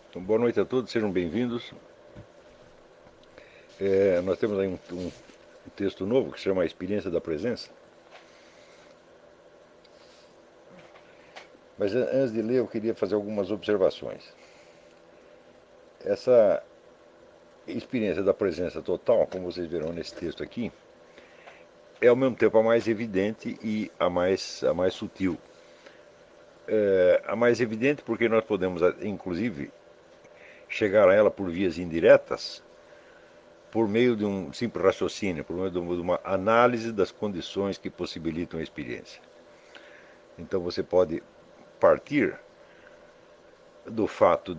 Então, boa noite a todos, sejam bem-vindos. Nós temos aí um texto novo que se chama A Experiência da Presença. Mas antes de ler, eu queria fazer algumas observações. Essa experiência da presença total, como vocês verão nesse texto aqui, é ao mesmo tempo a mais evidente e a mais sutil. A mais evidente porque nós podemos, inclusive, chegar a ela por vias indiretas, por meio de um simples raciocínio, por meio de uma análise das condições que possibilitam a experiência. Então você pode partir do fato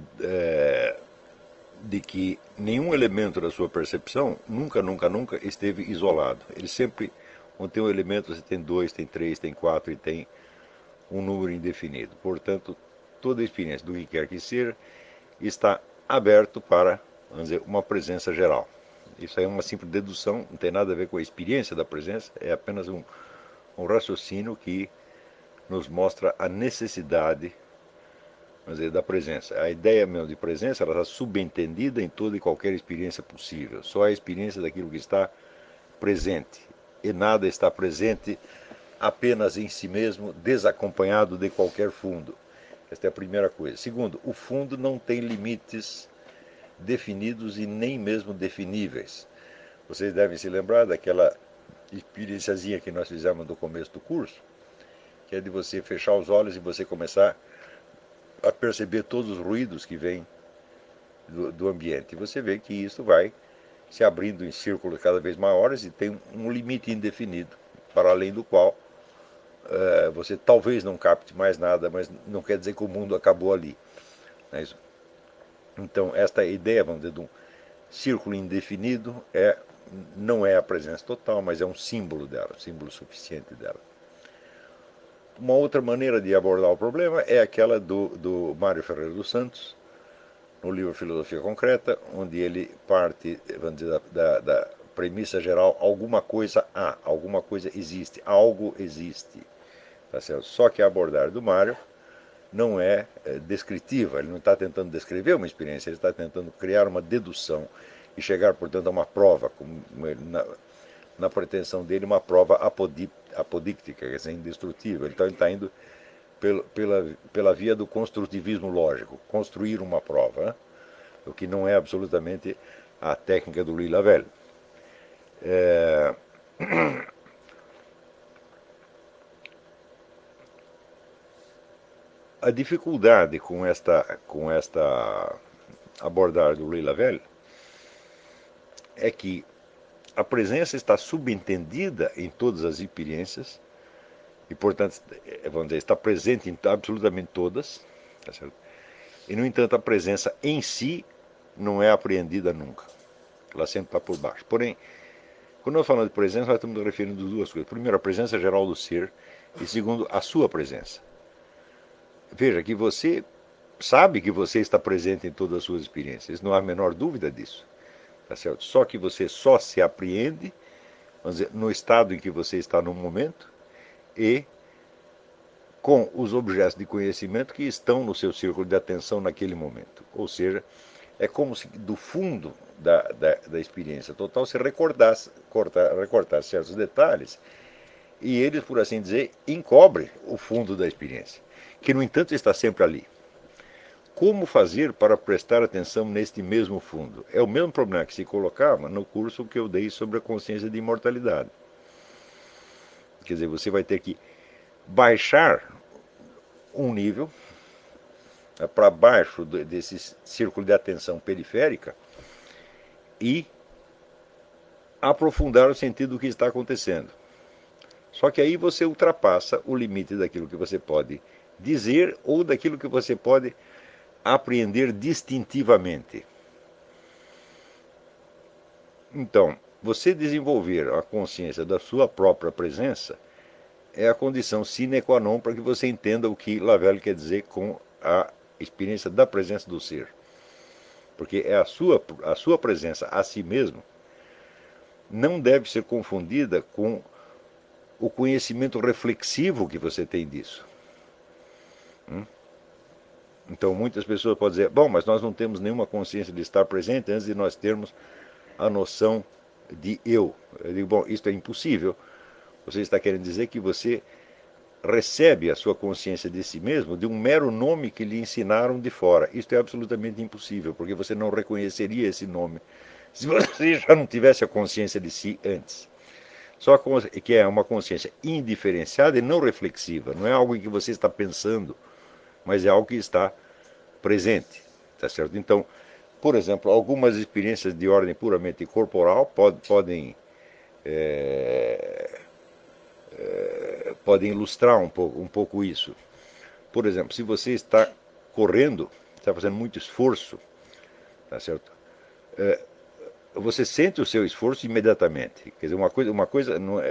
de que nenhum elemento da sua percepção nunca esteve isolado. Ele sempre, quando tem um elemento, você tem dois, tem três, tem quatro e tem um número indefinido. Portanto, toda a experiência do que quer que seja está aberto para, vamos dizer, uma presença geral. Isso aí é uma simples dedução, não tem nada a ver com a experiência da presença, é apenas um raciocínio que nos mostra a necessidade, vamos dizer, da presença. A ideia mesmo de presença ela está subentendida em toda e qualquer experiência possível. Só a experiência daquilo que está presente. E nada está presente apenas em si mesmo, desacompanhado de qualquer fundo. Esta é a primeira coisa. Segundo, o fundo não tem limites definidos e nem mesmo definíveis. Vocês devem se lembrar daquela experienciazinha que nós fizemos no começo do curso, que é de você fechar os olhos e você começar a perceber todos os ruídos que vêm do ambiente. E você vê que isso vai se abrindo em círculos cada vez maiores e tem um limite indefinido, para além do qual você talvez não capte mais nada, mas não quer dizer que o mundo acabou ali. Né? Então, esta ideia, vamos dizer, de um círculo indefinido não é a presença total, mas é um símbolo dela, um símbolo suficiente dela. Uma outra maneira de abordar o problema é aquela do Mário Ferreira dos Santos, no livro Filosofia Concreta, onde ele parte, vamos dizer, da premissa geral: alguma coisa há, alguma coisa existe, algo existe. Tá certo? Só que a abordagem do Mário não é descritiva, ele não está tentando descrever uma experiência, ele está tentando criar uma dedução e chegar, portanto, a uma prova, na pretensão dele, uma prova apodíctica, quer dizer, indestrutível. Então ele está indo pela via do construtivismo lógico, construir uma prova, né? O que não é absolutamente a técnica do Louis Lavelle. É, a dificuldade com esta abordagem do Louis Lavelle é que a presença está subentendida em todas as experiências e, portanto, vamos dizer, está presente em absolutamente todas, tá certo? E, no entanto, a presença em si não é apreendida nunca. Ela sempre está por baixo. Porém, quando nós falamos de presença, nós estamos nos referindo a duas coisas. Primeiro, a presença geral do ser e, segundo, a sua presença. Veja que você sabe que você está presente em todas as suas experiências, não há a menor dúvida disso. Tá certo? Só que você só se apreende, vamos dizer, no estado em que você está no momento e com os objetos de conhecimento que estão no seu círculo de atenção naquele momento. Ou seja, é como se do fundo da experiência total se recortar certos detalhes e eles, por assim dizer, encobrem o fundo da experiência, que no entanto está sempre ali. Como fazer para prestar atenção neste mesmo fundo? É o mesmo problema que se colocava no curso que eu dei sobre a consciência de imortalidade. Quer dizer, você vai ter que baixar um nível para baixo desse círculo de atenção periférica e aprofundar o sentido do que está acontecendo. Só que aí você ultrapassa o limite daquilo que você pode dizer ou daquilo que você pode apreender distintivamente. Então, você desenvolver a consciência da sua própria presença é a condição sine qua non para que você entenda o que Lavelle quer dizer com a experiência da presença do ser. Porque é a sua presença a si mesmo não deve ser confundida com o conhecimento reflexivo que você tem disso. Então muitas pessoas podem dizer, bom, mas nós não temos nenhuma consciência de estar presente antes de nós termos a noção de eu. Eu digo, bom, isto é impossível. Você está querendo dizer que você recebe a sua consciência de si mesmo de um mero nome que lhe ensinaram de fora. Isto é absolutamente impossível, porque você não reconheceria esse nome se você já não tivesse a consciência de si antes. Só que é uma consciência indiferenciada e não reflexiva. Não é algo em que você está pensando, mas é algo que está presente. Tá certo? Então, por exemplo, algumas experiências de ordem puramente corporal podem ilustrar um pouco isso. Por exemplo, se você está correndo, está fazendo muito esforço, tá certo? Você sente o seu esforço imediatamente. Quer dizer, uma coisa não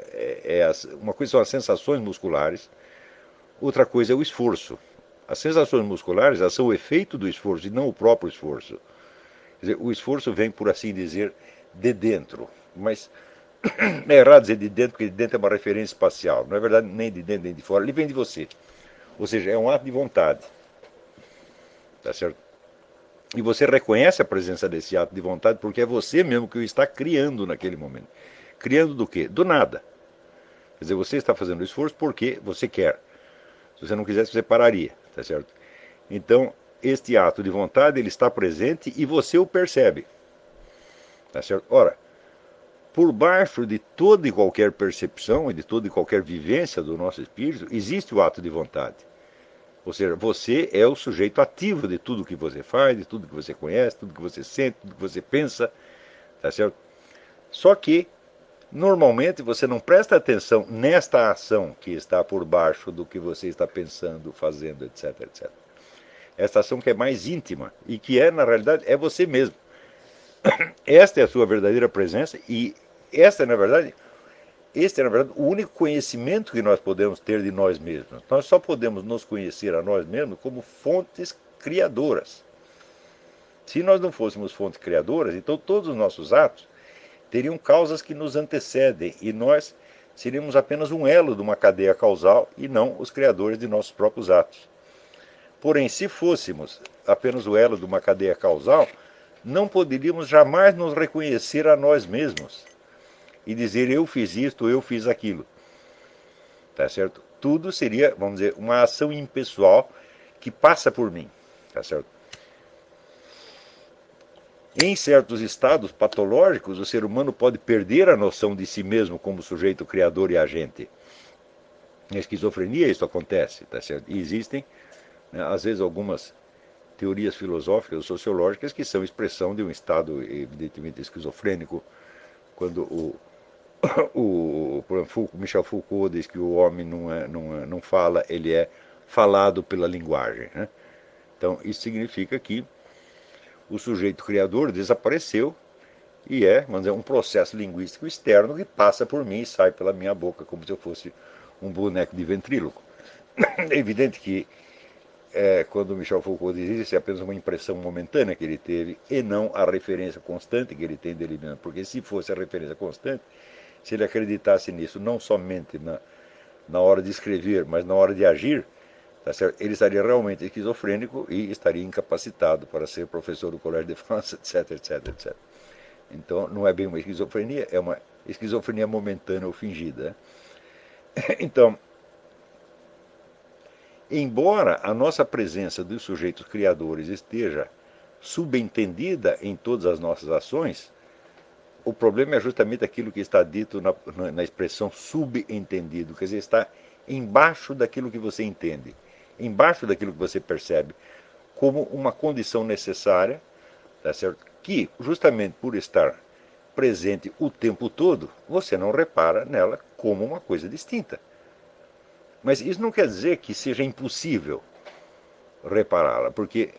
uma coisa são as sensações musculares, outra coisa é o esforço. As sensações musculares, elas são o efeito do esforço e não o próprio esforço. Quer dizer, o esforço vem, por assim dizer, de dentro. Mas é errado dizer de dentro, porque de dentro é uma referência espacial. Não é verdade nem de dentro nem de fora. Ele vem de você. Ou seja, é um ato de vontade. Tá certo? E você reconhece a presença desse ato de vontade porque é você mesmo que o está criando naquele momento. Criando do quê? Do nada. Quer dizer, você está fazendo o esforço porque você quer. Se você não quisesse, você pararia. Tá certo? Então, este ato de vontade, ele está presente e você o percebe. Tá certo? Ora, por baixo de toda e qualquer percepção e de toda e qualquer vivência do nosso espírito, existe o ato de vontade. Ou seja, você é o sujeito ativo de tudo que você faz, de tudo que você conhece, tudo que você sente, tudo que você pensa, tá certo? Só que, normalmente, você não presta atenção nesta ação que está por baixo do que você está pensando, fazendo, etc, etc. Esta ação que é mais íntima e que é, na realidade, é você mesmo. Esta é a sua verdadeira presença e esta, na verdade, este é, na verdade, o único conhecimento que nós podemos ter de nós mesmos. Nós só podemos nos conhecer a nós mesmos como fontes criadoras. Se nós não fôssemos fontes criadoras, então todos os nossos atos teriam causas que nos antecedem e nós seríamos apenas um elo de uma cadeia causal e não os criadores de nossos próprios atos. Porém, se fôssemos apenas o elo de uma cadeia causal, não poderíamos jamais nos reconhecer a nós mesmos e dizer eu fiz isto, eu fiz aquilo. Tá certo? Tudo seria, vamos dizer, uma ação impessoal que passa por mim. Tá certo? Em certos estados patológicos, o ser humano pode perder a noção de si mesmo como sujeito criador e agente. Na esquizofrenia isso acontece, tá certo? E existem, né, às vezes, algumas teorias filosóficas ou sociológicas que são expressão de um estado evidentemente esquizofrênico, quando por exemplo, Michel Foucault diz que o homem não fala, ele é falado pela linguagem. Né? Então, isso significa que o sujeito criador desapareceu e é, vamos dizer, um processo linguístico externo que passa por mim e sai pela minha boca, como se eu fosse um boneco de ventríloco. É evidente que quando Michel Foucault diz isso, é apenas uma impressão momentânea que ele teve e não a referência constante que ele tem dele mesmo. Porque se fosse a referência constante, se ele acreditasse nisso não somente na hora de escrever, mas na hora de agir, tá certo? Ele estaria realmente esquizofrênico e estaria incapacitado para ser professor do Colégio de France, etc, etc, etc. Então, não é bem uma esquizofrenia, é uma esquizofrenia momentânea ou fingida. Então, embora a nossa presença dos sujeitos criadores esteja subentendida em todas as nossas ações, o problema é justamente aquilo que está dito na expressão subentendido, quer dizer, está embaixo daquilo que você entende, embaixo daquilo que você percebe, como uma condição necessária, tá certo? Que, justamente por estar presente o tempo todo, você não repara nela como uma coisa distinta. Mas isso não quer dizer que seja impossível repará-la, porque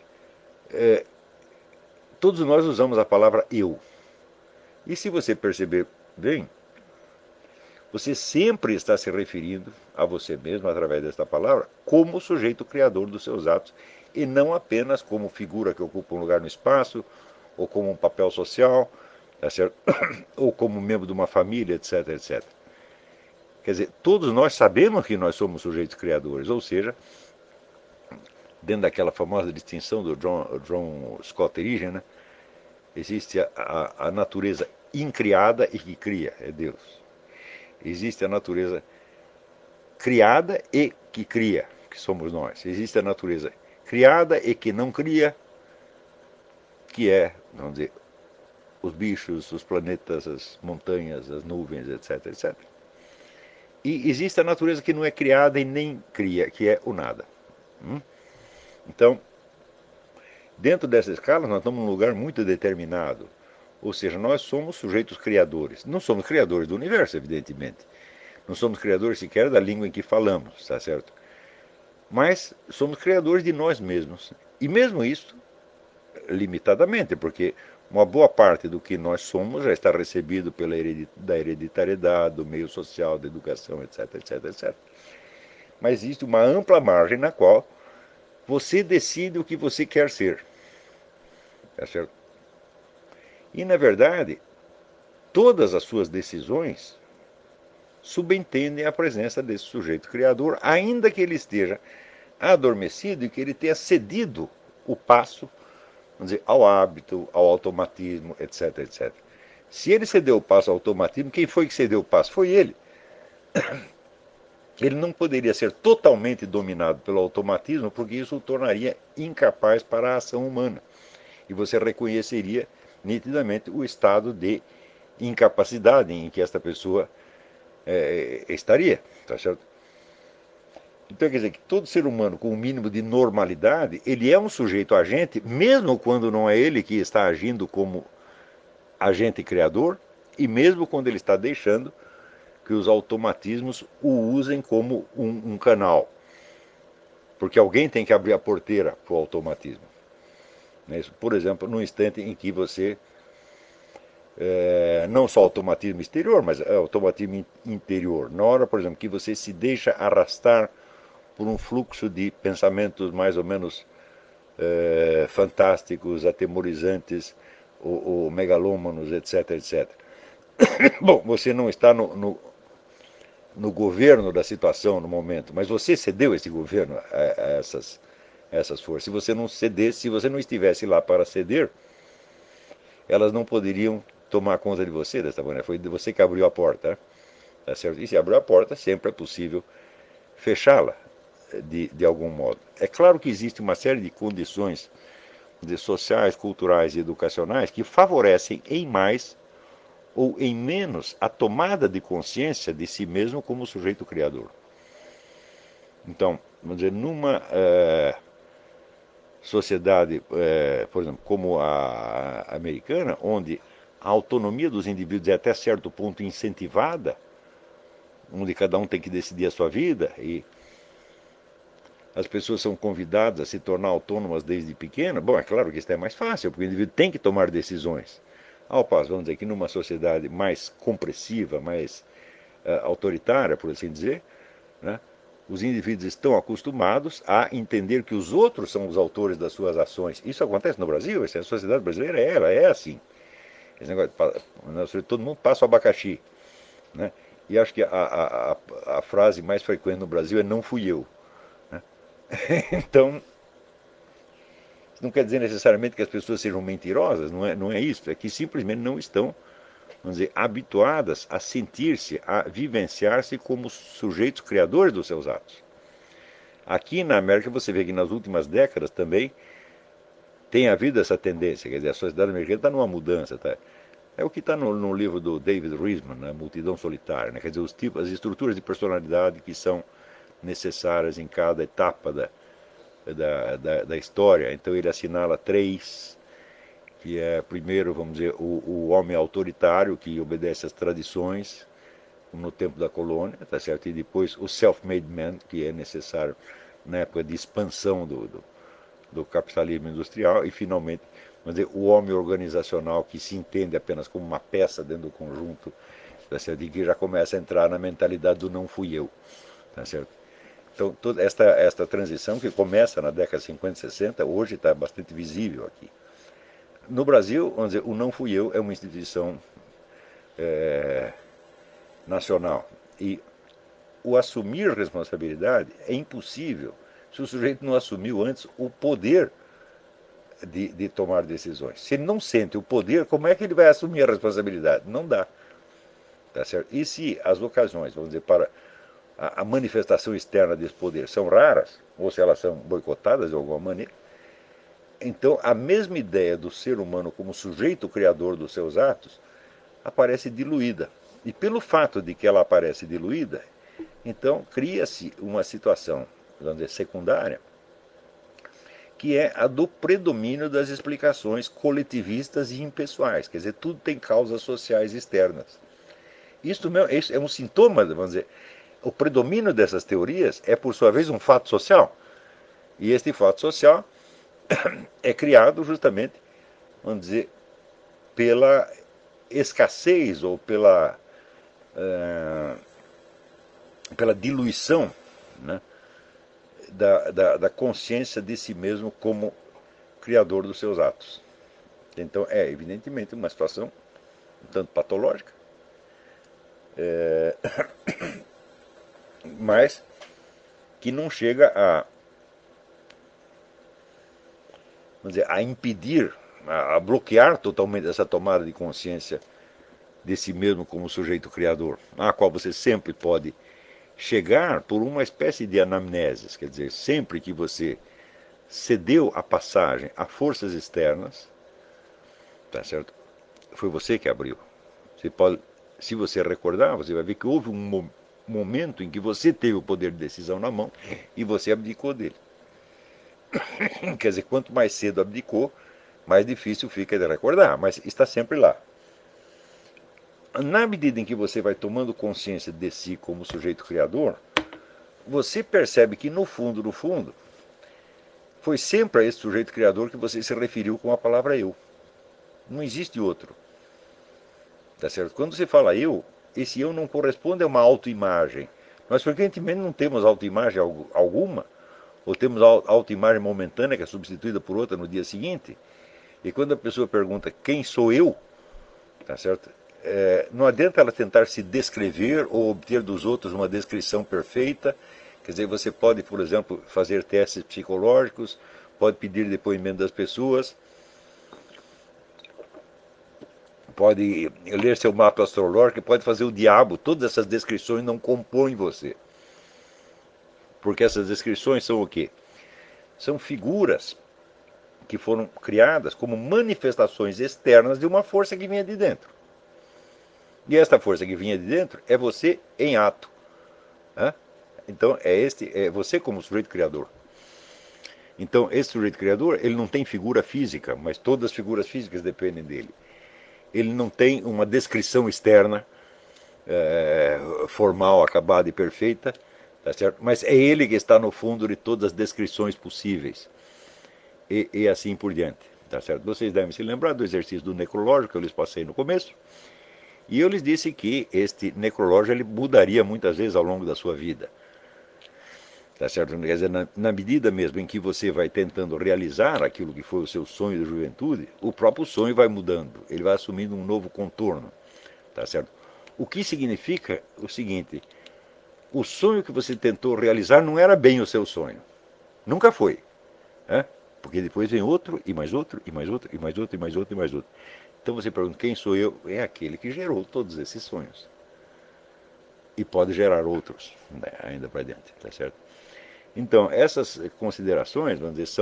todos nós usamos a palavra eu. E se você perceber bem, você sempre está se referindo a você mesmo, através desta palavra, como sujeito criador dos seus atos, e não apenas como figura que ocupa um lugar no espaço, ou como um papel social, tá certo? Ou como membro de uma família, etc, etc. Quer dizer, todos nós sabemos que nós somos sujeitos criadores, ou seja, dentro daquela famosa distinção do John Scott Erigen, né? Existe a natureza incriada e que cria, é Deus. Existe a natureza criada e que cria, que somos nós. Existe a natureza criada e que não cria, que é, vamos dizer, os bichos, os planetas, as montanhas, as nuvens, etc, etc. E existe a natureza que não é criada e nem cria, que é o nada. Então, dentro dessa escala, nós estamos num lugar muito determinado. Ou seja, nós somos sujeitos criadores. Não somos criadores do universo, evidentemente. Não somos criadores sequer da língua em que falamos, está certo? Mas somos criadores de nós mesmos. E mesmo isso, limitadamente, porque uma boa parte do que nós somos já está recebido da hereditariedade, do meio social, da educação, etc, etc, etc. Mas existe uma ampla margem na qual você decide o que você quer ser. Tá certo? E, na verdade, todas as suas decisões subentendem a presença desse sujeito criador, ainda que ele esteja adormecido e que ele tenha cedido o passo, vamos dizer, ao hábito, ao automatismo, etc, etc. Se ele cedeu o passo ao automatismo, quem foi que cedeu o passo? Foi ele. Ele não poderia ser totalmente dominado pelo automatismo, porque isso o tornaria incapaz para a ação humana. E você reconheceria nitidamente o estado de incapacidade em que esta pessoa estaria, tá certo? Então quer dizer que todo ser humano com um mínimo de normalidade, ele é um sujeito agente, mesmo quando não é ele que está agindo como agente criador, e mesmo quando ele está deixando que os automatismos o usem como um canal. Porque alguém tem que abrir a porteira para o automatismo. Né? Isso, por exemplo, no instante em que você, não só automatismo exterior, mas automatismo interior. Na hora, por exemplo, que você se deixa arrastar por um fluxo de pensamentos mais ou menos fantásticos, atemorizantes, ou megalômanos, etc, etc. Bom, você não está no governo da situação no momento, mas você cedeu esse governo a essas forças. Se você não cedesse, se você não estivesse lá para ceder, elas não poderiam tomar conta de você dessa maneira. Foi você que abriu a porta. Tá certo? E se abriu a porta, sempre é possível fechá-la de algum modo. É claro que existe uma série de condições sociais, culturais e educacionais que favorecem em mais ou em menos a tomada de consciência de si mesmo como sujeito criador. Então, vamos dizer, numa sociedade, por exemplo, como a americana, onde a autonomia dos indivíduos é até certo ponto incentivada, onde cada um tem que decidir a sua vida e as pessoas são convidadas a se tornar autônomas desde pequena, bom, é claro que isso é mais fácil, porque o indivíduo tem que tomar decisões. Ao passo, vamos dizer que numa sociedade mais compressiva, mais autoritária, por assim dizer, né, os indivíduos estão acostumados a entender que os outros são os autores das suas ações. Isso acontece no Brasil, a sociedade brasileira ela é assim. Esse negócio de, todo mundo passa o abacaxi. Né? E acho que a frase mais frequente no Brasil é não fui eu. Né? Então, não quer dizer necessariamente que as pessoas sejam mentirosas, não é isso, é que simplesmente não estão, vamos dizer, habituadas a sentir-se, a vivenciar-se como sujeitos criadores dos seus atos. Aqui na América você vê que nas últimas décadas também tem havido essa tendência, quer dizer, a sociedade americana está numa mudança, tá? É o que está no livro do David Riesman, né, Multidão Solitária, né? Quer dizer, as estruturas de personalidade que são necessárias em cada etapa da história. Então ele assinala três, que é, primeiro, vamos dizer, o homem autoritário, que obedece às tradições, no tempo da colônia, tá certo? E depois o self-made man, que é necessário na época de expansão do capitalismo industrial, e finalmente, vamos dizer, o homem organizacional, que se entende apenas como uma peça dentro do conjunto, tá certo? E que já começa a entrar na mentalidade do não fui eu, tá certo? Então, toda esta transição que começa na década de 50 e 60, hoje está bastante visível aqui. No Brasil, vamos dizer, o não fui eu é uma instituição nacional. E o assumir responsabilidade é impossível se o sujeito não assumiu antes o poder de tomar decisões. Se ele não sente o poder, como é que ele vai assumir a responsabilidade? Não dá. Tá certo? E se as ocasiões, vamos dizer, para a manifestação externa desse poder são raras, ou se elas são boicotadas de alguma maneira, então a mesma ideia do ser humano como sujeito criador dos seus atos aparece diluída. E pelo fato de que ela aparece diluída, então cria-se uma situação, vamos dizer, secundária, que é a do predomínio das explicações coletivistas e impessoais. Quer dizer, tudo tem causas sociais externas. Isso é um sintoma, vamos dizer, o predomínio dessas teorias é, por sua vez, um fato social. E este fato social é criado justamente, vamos dizer, pela escassez ou pela diluição, né, da consciência de si mesmo como criador dos seus atos. Então é evidentemente uma situação um tanto patológica, mas que não chega vamos dizer, a impedir, a bloquear totalmente essa tomada de consciência de si mesmo como sujeito criador, a qual você sempre pode chegar por uma espécie de anamneses, quer dizer, sempre que você cedeu a passagem a forças externas, tá certo? Foi você que abriu. Você pode, se você recordar, você vai ver que houve um momento em que você teve o poder de decisão na mão e você abdicou dele. Quer dizer, quanto mais cedo abdicou, mais difícil fica de recordar, mas está sempre lá. Na medida em que você vai tomando consciência de si como sujeito criador, você percebe que no fundo, foi sempre a esse sujeito criador que você se referiu com a palavra eu. Não existe outro. Tá certo? Quando você fala eu, esse eu não corresponde a uma autoimagem. Nós frequentemente não temos autoimagem alguma, ou temos autoimagem momentânea que é substituída por outra no dia seguinte. E quando a pessoa pergunta quem sou eu, tá certo? Não adianta ela tentar se descrever ou obter dos outros uma descrição perfeita. Quer dizer, você pode, por exemplo, fazer testes psicológicos, pode pedir depoimento das pessoas, pode ler seu mapa astrológico, pode fazer o diabo. Todas essas descrições não compõem você. Porque essas descrições são o quê? São figuras que foram criadas como manifestações externas de uma força que vinha de dentro. E esta força que vinha de dentro é você em ato. Né? Então é você como sujeito criador. Então esse sujeito criador, ele não tem figura física, mas todas as figuras físicas dependem dele. Ele não tem uma descrição externa, formal, acabada e perfeita, tá certo? Mas é ele que está no fundo de todas as descrições possíveis. E assim por diante. Tá certo? Vocês devem se lembrar do exercício do necrológico que eu lhes passei no começo. E eu lhes disse que este necrológio ele mudaria muitas vezes ao longo da sua vida. Tá certo? Quer dizer, na medida mesmo em que você vai tentando realizar aquilo que foi o seu sonho de juventude, o próprio sonho vai mudando, ele vai assumindo um novo contorno. Tá certo? O que significa o seguinte: o sonho que você tentou realizar não era bem o seu sonho. Nunca foi. Né? Porque depois vem outro, e mais outro, e mais outro, e mais outro, e mais outro, e mais outro. Então você pergunta, quem sou eu? É aquele que gerou todos esses sonhos. E pode gerar outros, né, ainda para diante, tá certo? Então, essas considerações, vamos dizer,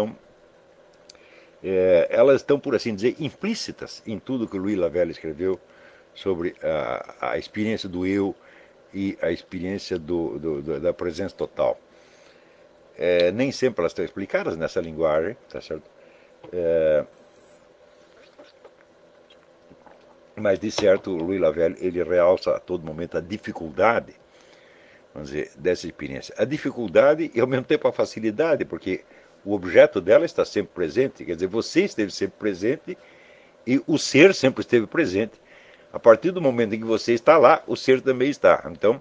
elas estão, por assim dizer, implícitas em tudo que o Louis Lavelle escreveu sobre a experiência do eu e a experiência da presença total. Nem sempre elas estão explicadas nessa linguagem, tá certo? Mas, de certo, o Louis Lavelle ele realça a todo momento a dificuldade, vamos dizer, dessa experiência. A dificuldade e, ao mesmo tempo, a facilidade, porque o objeto dela está sempre presente. Quer dizer, você esteve sempre presente e o ser sempre esteve presente. A partir do momento em que você está lá, o ser também está. Então,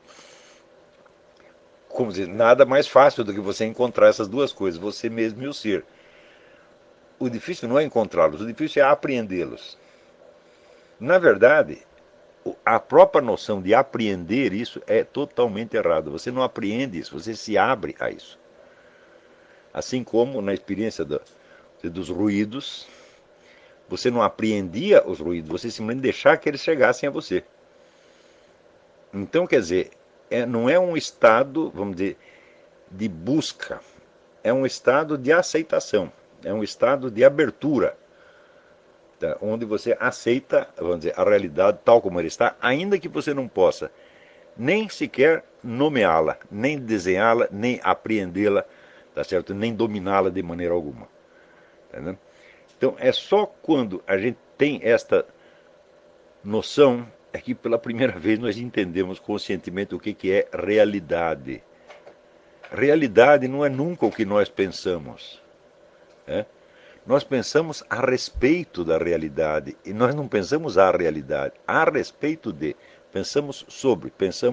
como dizer, nada mais fácil do que você encontrar essas duas coisas, você mesmo e o ser. O difícil não é encontrá-los, o difícil é apreendê-los. Na verdade, a própria noção de apreender isso é totalmente errada. Você não apreende isso, você se abre a isso. Assim como na experiência dos ruídos, você não apreendia os ruídos, você simplesmente deixava que eles chegassem a você. Então, quer dizer, não é um estado, vamos dizer, de busca, é um estado de aceitação, é um estado de abertura, tá? Onde você aceita, vamos dizer, a realidade tal como ela está, ainda que você não possa nem sequer nomeá-la, nem desenhá-la, nem apreendê-la, tá certo? Nem dominá-la de maneira alguma. Tá? Então, é só quando a gente tem esta noção é que pela primeira vez nós entendemos conscientemente o que é realidade. Realidade não é nunca o que nós pensamos. Né? Nós pensamos a respeito da realidade e nós não pensamos a realidade, a respeito de. Pensamos sobre,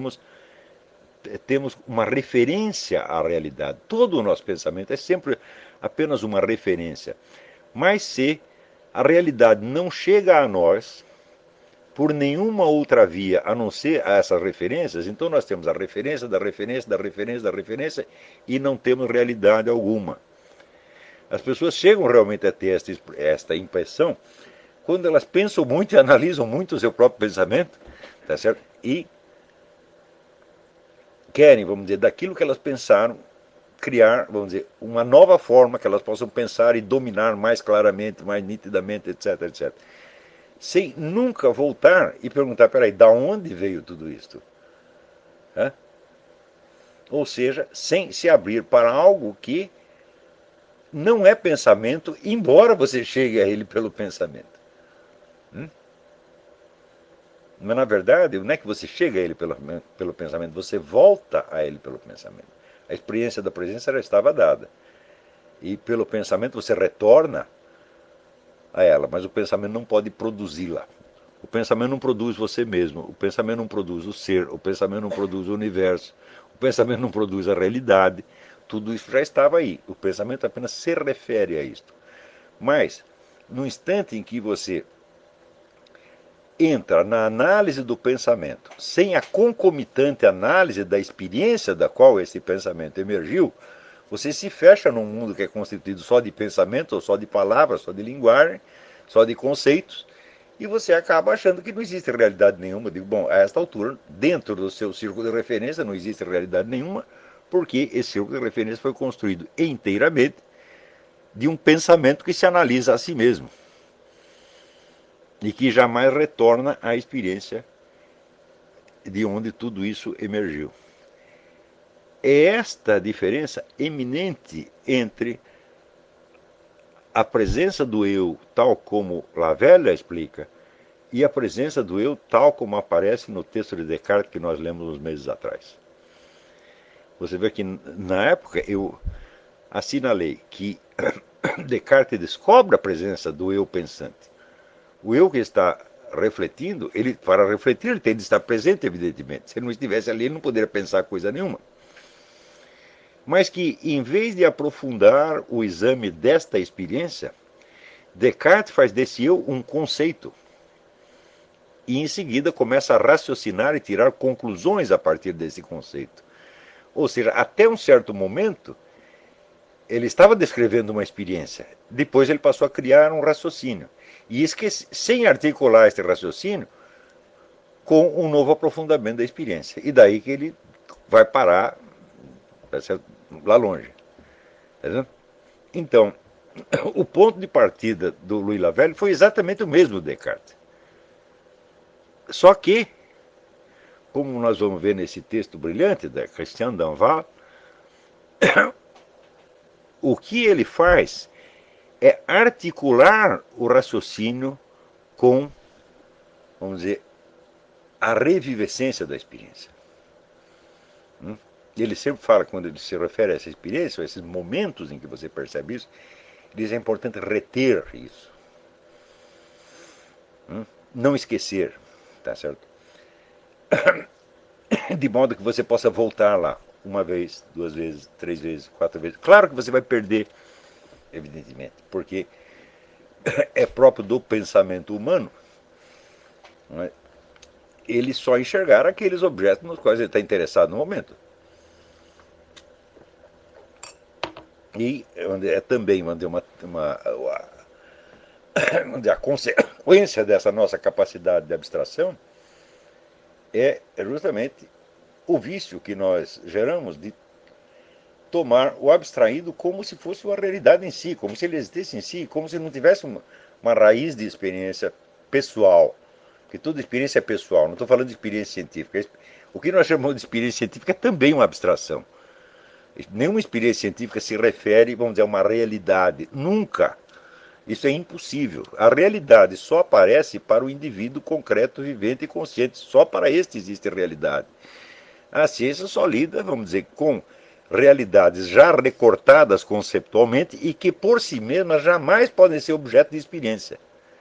temos uma referência à realidade. Todo o nosso pensamento é sempre apenas uma referência. Mas se a realidade não chega a nós por nenhuma outra via a não ser essas referências, então nós temos a referência da referência da referência da referência e não temos realidade alguma. As pessoas chegam realmente a ter esta impressão quando elas pensam muito e analisam muito o seu próprio pensamento, tá certo? E querem, vamos dizer, daquilo que elas pensaram, criar, vamos dizer, uma nova forma que elas possam pensar e dominar mais claramente, mais nitidamente, etc, etc. Sem nunca voltar e perguntar, peraí, da onde veio tudo isto? Hã? Ou seja, sem se abrir para algo que não é pensamento, embora você chegue a ele pelo pensamento. Mas na verdade, não é que você chega a ele pelo pensamento, você volta a ele pelo pensamento. A experiência da presença já estava dada. E pelo pensamento você retorna a ela, mas o pensamento não pode produzi-la. O pensamento não produz você mesmo, o pensamento não produz o ser, o pensamento não produz o universo, o pensamento não produz a realidade. Tudo isso já estava aí. O pensamento apenas se refere a isto. Mas, no instante em que você entra na análise do pensamento, sem a concomitante análise da experiência da qual esse pensamento emergiu, você se fecha num mundo que é constituído só de pensamento, ou só de palavras, só de linguagem, só de conceitos, e você acaba achando que não existe realidade nenhuma. Eu digo, bom, a esta altura, dentro do seu círculo de referência, não existe realidade nenhuma, porque esse círculo de referência foi construído inteiramente de um pensamento que se analisa a si mesmo e que jamais retorna à experiência de onde tudo isso emergiu. É esta a diferença eminente entre a presença do eu, tal como Lavelle explica, e a presença do eu, tal como aparece no texto de Descartes que nós lemos uns meses atrás. Você vê que na época eu assinalei que Descartes descobre a presença do eu pensante. O eu que está refletindo, para refletir, ele tem de estar presente, evidentemente. Se ele não estivesse ali, ele não poderia pensar coisa nenhuma. Mas que, em vez de aprofundar o exame desta experiência, Descartes faz desse eu um conceito. E, em seguida, começa a raciocinar e tirar conclusões a partir desse conceito. Ou seja, até um certo momento, ele estava descrevendo uma experiência. Depois ele passou a criar um raciocínio. E esquece, sem articular este raciocínio com um novo aprofundamento da experiência. E daí que ele vai parar lá longe. Tá. Então, o ponto de partida do Louis Lavelle foi exatamente o mesmo do Descartes. Só que, como nós vamos ver nesse texto brilhante da Christiane Danval, o que ele faz é articular o raciocínio com, vamos dizer, a revivescência da experiência. Ele sempre fala, quando ele se refere a essa experiência, a esses momentos em que você percebe isso, ele diz que é importante reter isso. Não esquecer, tá certo? De modo que você possa voltar lá uma vez, duas vezes, três vezes, quatro vezes. Claro que você vai perder, evidentemente, porque é próprio do pensamento humano, não é? Ele só enxergar aqueles objetos nos quais ele está interessado no momento. E é também a consequência dessa nossa capacidade de abstração é justamente o vício que nós geramos de tomar o abstraído como se fosse uma realidade em si, como se ele existisse em si, como se não tivesse uma raiz de experiência pessoal. Porque toda experiência é pessoal, não estou falando de experiência científica. O que nós chamamos de experiência científica é também uma abstração. Nenhuma experiência científica se refere, vamos dizer, a uma realidade. Nunca. Isso é impossível. A realidade só aparece para o indivíduo concreto, vivente e consciente. Só para este existe realidade. A ciência só lida, vamos dizer, com realidades já recortadas conceptualmente e que por si mesmas jamais podem ser objeto de experiência.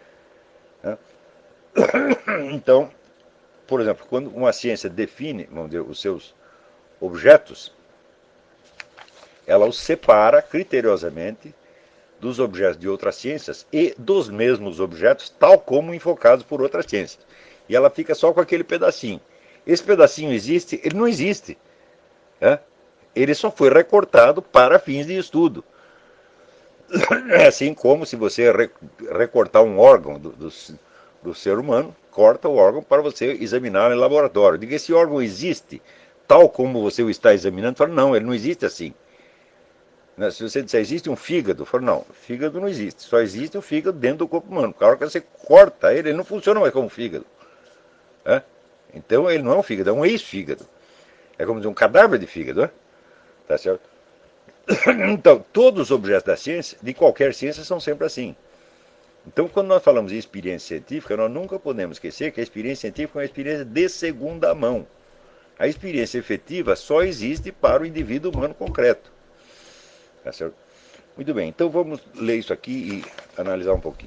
Então, por exemplo, quando uma ciência define, vamos dizer, os seus objetos, ela os separa criteriosamente dos objetos de outras ciências e dos mesmos objetos, tal como enfocados por outras ciências. E ela fica só com aquele pedacinho. Esse pedacinho existe? Ele não existe. Né? Ele só foi recortado para fins de estudo. É assim como se você recortar um órgão do ser humano, corta o órgão para você examinar em laboratório. Diga, esse órgão existe tal como você o está examinando? Fala, não, ele não existe assim. Se você disser, existe um fígado, fala, não, fígado não existe. Só existe o fígado dentro do corpo humano. A hora que você corta ele, ele não funciona mais como fígado. Né? Então ele não é um fígado, é um ex-fígado. É como dizer, um cadáver de fígado. Né? Tá certo? Então, todos os objetos da ciência, de qualquer ciência, são sempre assim. Então, quando nós falamos de experiência científica, nós nunca podemos esquecer que a experiência científica é uma experiência de segunda mão. A experiência efetiva só existe para o indivíduo humano concreto. Tá certo? Muito bem, então vamos ler isso aqui e analisar um pouquinho.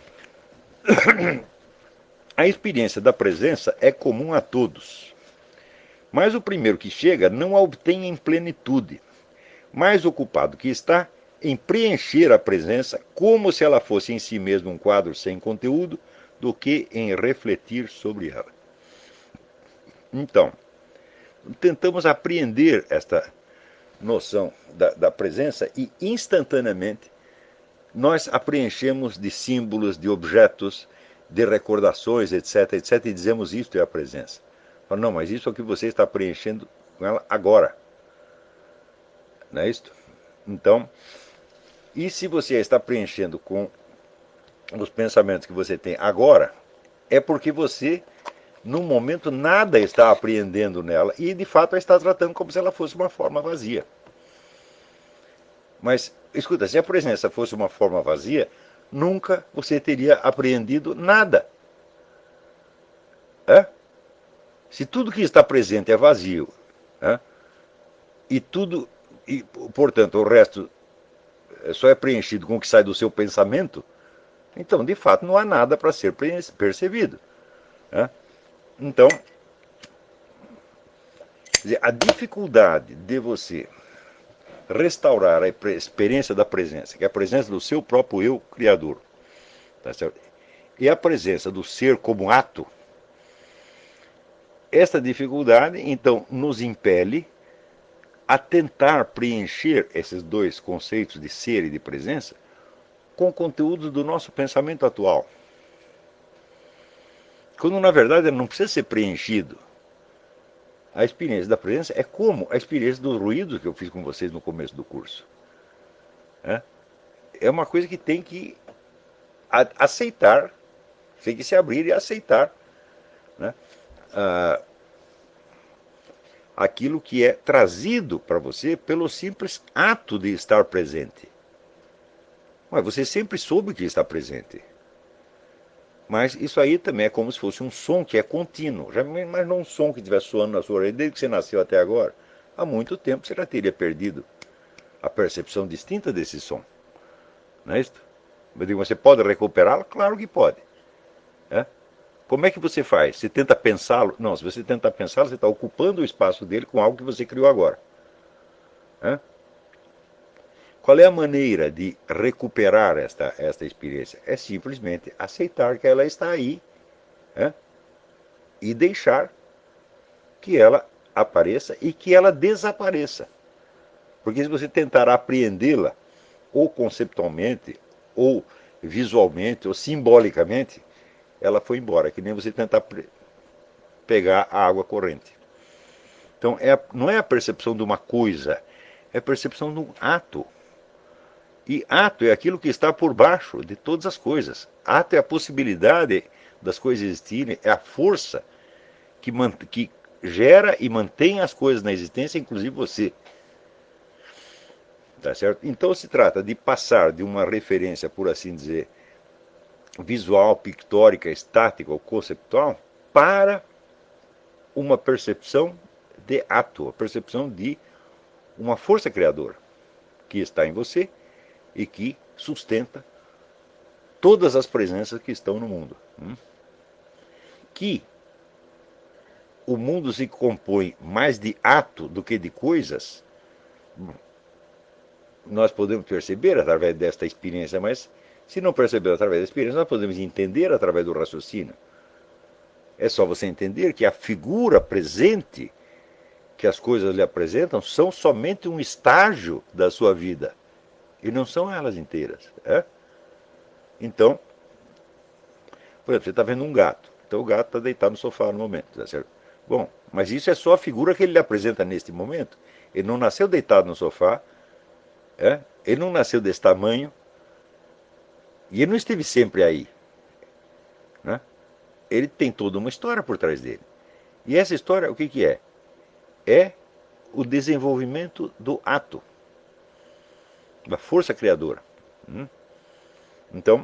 A experiência da presença é comum a todos, mas o primeiro que chega não a obtém em plenitude, mais ocupado que está em preencher a presença como se ela fosse em si mesma um quadro sem conteúdo, do que em refletir sobre ela. Então, tentamos apreender esta noção da presença e instantaneamente nós a preenchemos de símbolos, de objetos, de recordações, etc, etc, e dizemos isto é a presença. Fala, não, mas isso é o que você está preenchendo com ela agora. Não é isto? Então, e se você está preenchendo com os pensamentos que você tem agora, é porque você, no momento, nada está apreendendo nela e, de fato, a está tratando como se ela fosse uma forma vazia. Mas, escuta, se a presença fosse uma forma vazia, nunca você teria apreendido nada. É? Se tudo que está presente é vazio, é? E portanto o resto só é preenchido com o que sai do seu pensamento, então de fato não há nada para ser percebido. É? Então, a dificuldade de você restaurar a experiência da presença, que é a presença do seu próprio eu criador, tá certo? E a presença do ser como ato, esta dificuldade então nos impele a tentar preencher esses dois conceitos de ser e de presença com conteúdos do nosso pensamento atual. Quando na verdade ele não precisa ser preenchido. A experiência da presença é como a experiência dos ruídos que eu fiz com vocês no começo do curso. É uma coisa que tem que aceitar, tem que se abrir e aceitar, né? Aquilo que é trazido para você pelo simples ato de estar presente. Mas você sempre soube que está presente. Mas isso aí também é como se fosse um som que é contínuo. Já imaginou um som que estiver soando na sua orelha desde que você nasceu até agora? Há muito tempo você já teria perdido a percepção distinta desse som. Não é isso? Eu digo, você pode recuperá-lo? Claro que pode. É? Como é que você faz? Você tenta pensá-lo? Não, se você tentar pensá-lo, você está ocupando o espaço dele com algo que você criou agora. É? Qual é a maneira de recuperar esta experiência? É simplesmente aceitar que ela está aí, é? E deixar que ela apareça e que ela desapareça. Porque se você tentar apreendê-la, ou conceptualmente, ou visualmente, ou simbolicamente, ela foi embora, que nem você tentar pegar a água corrente. Então, não é a percepção de uma coisa, é a percepção de um ato. E ato é aquilo que está por baixo de todas as coisas. Ato é a possibilidade das coisas existirem, é a força que gera e mantém as coisas na existência, inclusive você. Tá certo? Então se trata de passar de uma referência, por assim dizer, visual, pictórica, estática ou conceptual, para uma percepção de ato, a percepção de uma força criadora que está em você e que sustenta todas as presenças que estão no mundo. Que o mundo se compõe mais de ato do que de coisas, nós podemos perceber através desta experiência, mas se não perceber através da experiência, nós podemos entender através do raciocínio. É só você entender que a figura presente que as coisas lhe apresentam são somente um estágio da sua vida e não são elas inteiras. Então, por exemplo, você está vendo um gato. Então o gato está deitado no sofá no momento, tá certo? Bom, mas isso é só a figura que ele lhe apresenta neste momento. Ele não nasceu deitado no sofá, ele não nasceu desse tamanho e ele não esteve sempre aí. Né? Ele tem toda uma história por trás dele. E essa história, o que, que é? É o desenvolvimento do ato, da força criadora. Então,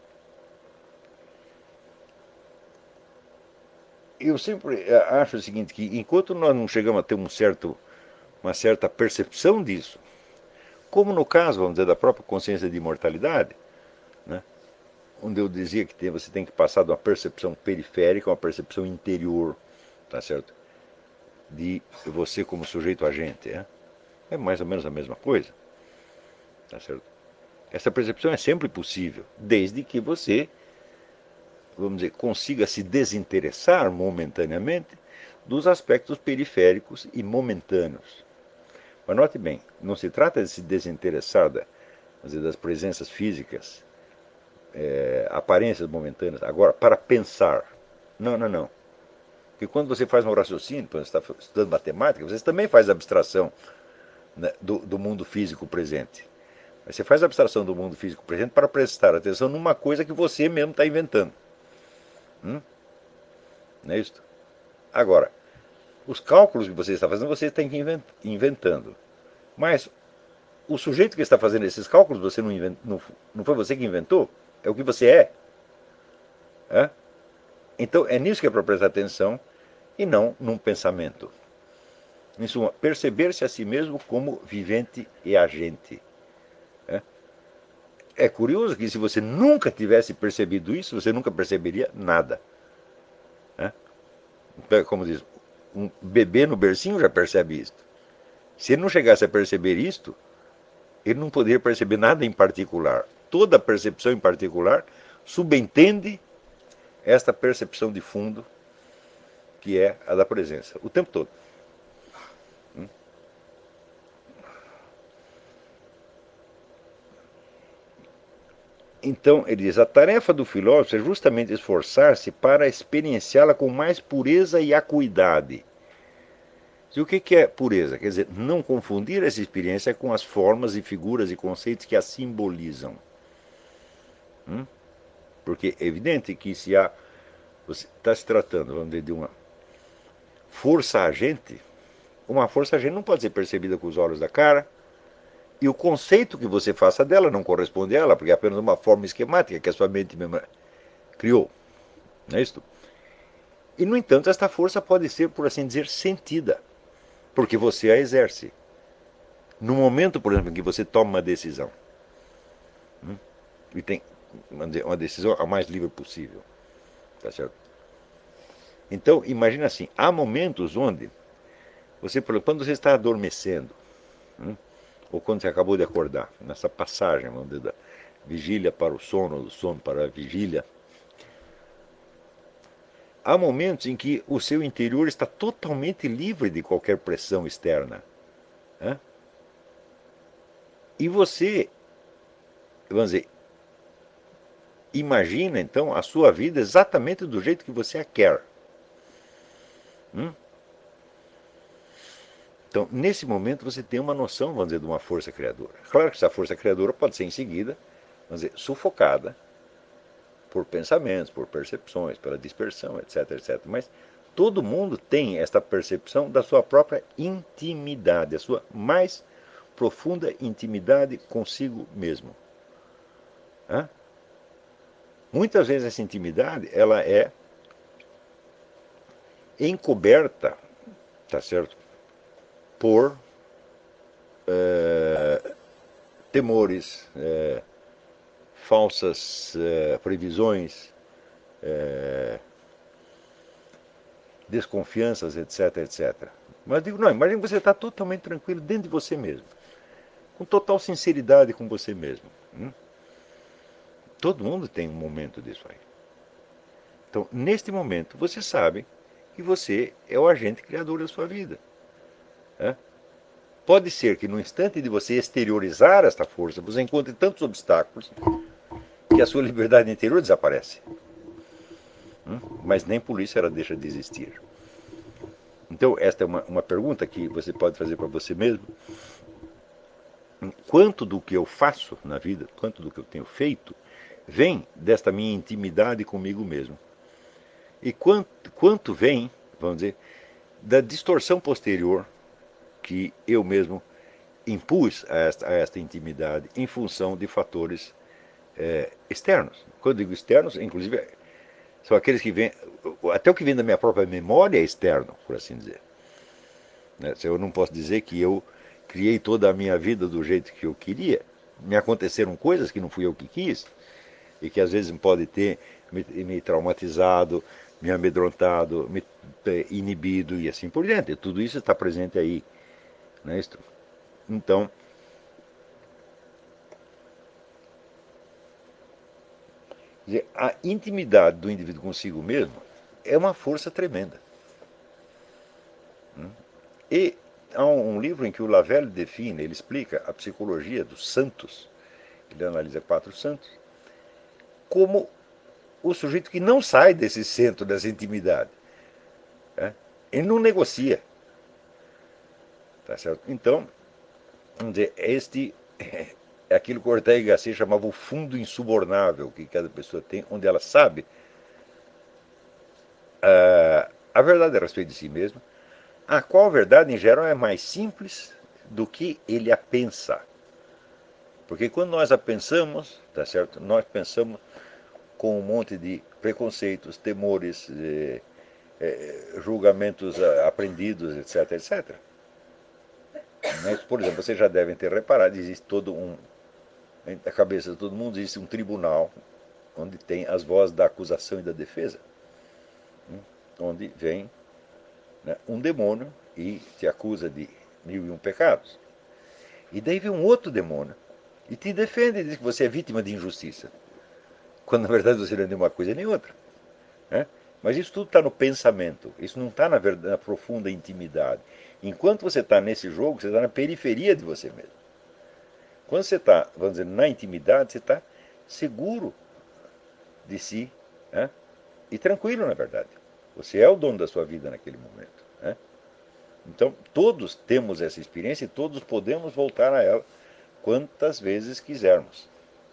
eu sempre acho o seguinte, que enquanto nós não chegamos a ter uma certa percepção disso, como no caso, vamos dizer, da própria consciência de imortalidade, né, onde eu dizia que você tem que passar de uma percepção periférica a uma percepção interior, tá certo? De você como sujeito agente. É mais ou menos a mesma coisa, tá certo? Essa percepção é sempre possível, desde que você, vamos dizer, consiga se desinteressar momentaneamente dos aspectos periféricos e momentâneos. Mas note bem, não se trata de se desinteressar das presenças físicas, aparências momentâneas, agora para pensar. Não, não, não. Porque quando você faz um raciocínio, quando você está estudando matemática, você também faz abstração, né, do mundo físico presente. Mas você faz abstração do mundo físico presente para prestar atenção numa coisa que você mesmo está inventando. Não é isso? Agora, os cálculos que você está fazendo, você está inventando. Mas o sujeito que está fazendo esses cálculos, você não foi você que inventou? É o que você é. Então é nisso que é para prestar atenção e não num pensamento. Em suma, perceber-se a si mesmo como vivente e agente. É curioso que se você nunca tivesse percebido isso, você nunca perceberia nada. Como diz, um bebê no bercinho já percebe isto. Se ele não chegasse a perceber isto, ele não poderia perceber nada em particular. Toda percepção em particular subentende esta percepção de fundo que é a da presença, o tempo todo. Então, ele diz, a tarefa do filósofo é justamente esforçar-se para experienciá-la com mais pureza e acuidade. E o que é pureza? Quer dizer, não confundir essa experiência com as formas e figuras e conceitos que a simbolizam. Porque é evidente que se você está se tratando, vamos dizer, de força agente, uma força agente não pode ser percebida com os olhos da cara, e o conceito que você faça dela não corresponde a ela, porque é apenas uma forma esquemática que a sua mente mesmo criou. Não é isso? E, no entanto, esta força pode ser, por assim dizer, sentida, porque você a exerce. No momento, por exemplo, em que você toma uma decisão, e tem, vamos dizer, uma decisão a mais livre possível, tá certo? Então, imagina assim, há momentos onde você, por exemplo, quando você está adormecendo, ou quando você acabou de acordar, nessa passagem, vamos dizer, da vigília para o sono, do sono para a vigília, há momentos em que o seu interior está totalmente livre de qualquer pressão externa. E você, vamos dizer, imagina então a sua vida exatamente do jeito que você a quer. Hum? Então, nesse momento, você tem uma noção, vamos dizer, de uma força criadora. Claro que essa força criadora pode ser em seguida, vamos dizer, sufocada por pensamentos, por percepções, pela dispersão, etc, etc. Mas todo mundo tem esta percepção da sua própria intimidade, a sua mais profunda intimidade consigo mesmo. Hã? Muitas vezes essa intimidade ela é encoberta, tá certo, por temores, falsas previsões, desconfianças, etc, etc. Mas digo, não, imagine que você está totalmente tranquilo dentro de você mesmo, com total sinceridade com você mesmo. Todo mundo tem um momento disso aí. Então, neste momento, você sabe que você é o agente criador da sua vida. Né? Pode ser que no instante de você exteriorizar esta força, você encontre tantos obstáculos que a sua liberdade interior desaparece. Mas nem por isso ela deixa de existir. Então, esta é uma pergunta que você pode fazer para você mesmo. Quanto do que eu faço na vida, quanto do que eu tenho feito, vem desta minha intimidade comigo mesmo? E quanto vem, vamos dizer, da distorção posterior que eu mesmo impus a esta intimidade em função de fatores externos. Quando digo externos, inclusive, são aqueles que vêm, até o que vem da minha própria memória é externo, por assim dizer. Né? Eu não posso dizer que eu criei toda a minha vida do jeito que eu queria. Me aconteceram coisas que não fui eu que quis e que às vezes pode ter me traumatizado, me amedrontado, me inibido e assim por diante. Tudo isso está presente aí. Né? Então, a intimidade do indivíduo consigo mesmo é uma força tremenda. E há um livro em que o Lavelle define, ele explica a psicologia dos santos, ele analisa 4 santos, como o sujeito que não sai desse centro dessa intimidade. Né? Ele não negocia. Tá certo? Então, vamos dizer, este é aquilo que Ortega y Gasset chamava o fundo insubornável que cada pessoa tem, onde ela sabe a verdade a respeito de si mesma, a qual verdade, em geral, é mais simples do que ele a pensa. Porque quando nós a pensamos, tá certo? Nós pensamos com um monte de preconceitos, temores, julgamentos aprendidos, etc, etc. Mas, por exemplo, vocês já devem ter reparado, existe todo na cabeça de todo mundo existe um tribunal onde tem as vozes da acusação e da defesa, onde vem, né, um demônio e te acusa de 1001 pecados. E daí vem um outro demônio e te defende e diz que você é vítima de injustiça, quando na verdade você não é nem uma coisa nem outra. Né? Mas isso tudo está no pensamento, isso não está na profunda intimidade. Enquanto você está nesse jogo, você está na periferia de você mesmo. Quando você está, vamos dizer, na intimidade, você está seguro de si, né? E tranquilo, na verdade. Você é o dono da sua vida naquele momento. Né? Então, todos temos essa experiência e todos podemos voltar a ela quantas vezes quisermos.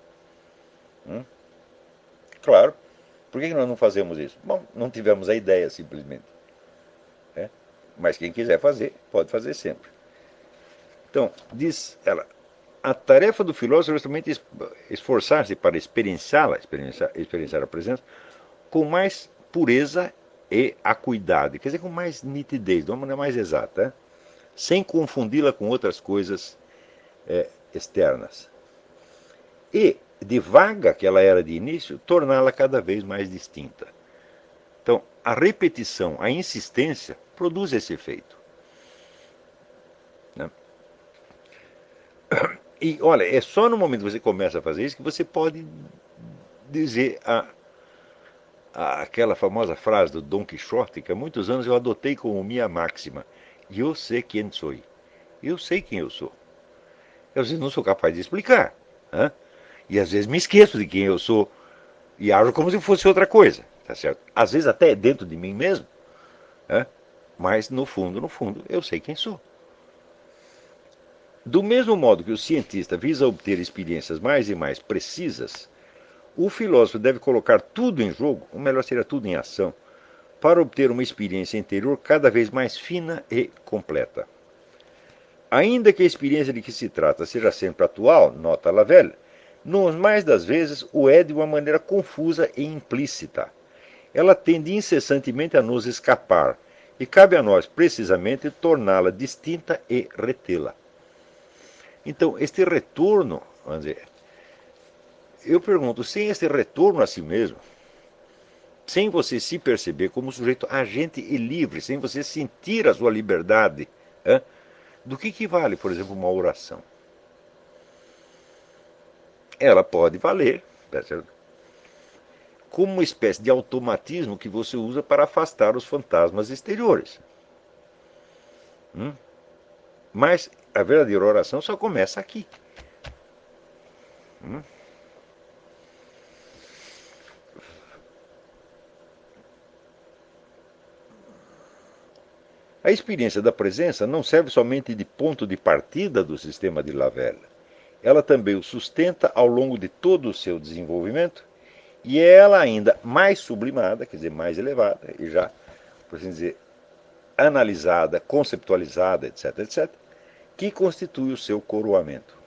Claro, por que nós não fazemos isso? Bom, não tivemos a ideia, simplesmente. Né? Mas quem quiser fazer, pode fazer sempre. Então, diz ela, a tarefa do filósofo é justamente esforçar-se para experienciá-la, experienciar a presença, com mais pureza e acuidade, quer dizer, com mais nitidez, de uma maneira mais exata, né? Sem confundi-la com outras coisas externas. E, de vaga que ela era de início, torná-la cada vez mais distinta. Então, a repetição, a insistência, produz esse efeito. Né? E, olha, é só no momento que você começa a fazer isso que você pode dizer aquela famosa frase do Dom Quixote, que há muitos anos eu adotei como minha máxima: eu sei quem sou. Eu sei quem eu sou. Eu às vezes não sou capaz de explicar. Né? E às vezes me esqueço de quem eu sou e ajo como se fosse outra coisa. Tá certo? Às vezes até dentro de mim mesmo. Né? Mas no fundo, no fundo, eu sei quem sou. Do mesmo modo que o cientista visa obter experiências mais e mais precisas, o filósofo deve colocar tudo em jogo, ou melhor, seria tudo em ação, para obter uma experiência interior cada vez mais fina e completa. Ainda que a experiência de que se trata seja sempre atual, nota Lavelle, nos mais das vezes o é de uma maneira confusa e implícita. Ela tende incessantemente a nos escapar, e cabe a nós, precisamente, torná-la distinta e retê-la. Então, este retorno, vamos dizer, eu pergunto, sem esse retorno a si mesmo, sem você se perceber como sujeito agente e livre, sem você sentir a sua liberdade, do que vale, por exemplo, uma oração? Ela pode valer, certo? Como uma espécie de automatismo que você usa para afastar os fantasmas exteriores. Mas a verdadeira oração só começa aqui. A experiência da presença não serve somente de ponto de partida do sistema de Lavelle. Ela também o sustenta ao longo de todo o seu desenvolvimento e é ela ainda mais sublimada, quer dizer, mais elevada, e já, por assim dizer, analisada, conceptualizada, etc., etc., que constitui o seu coroamento.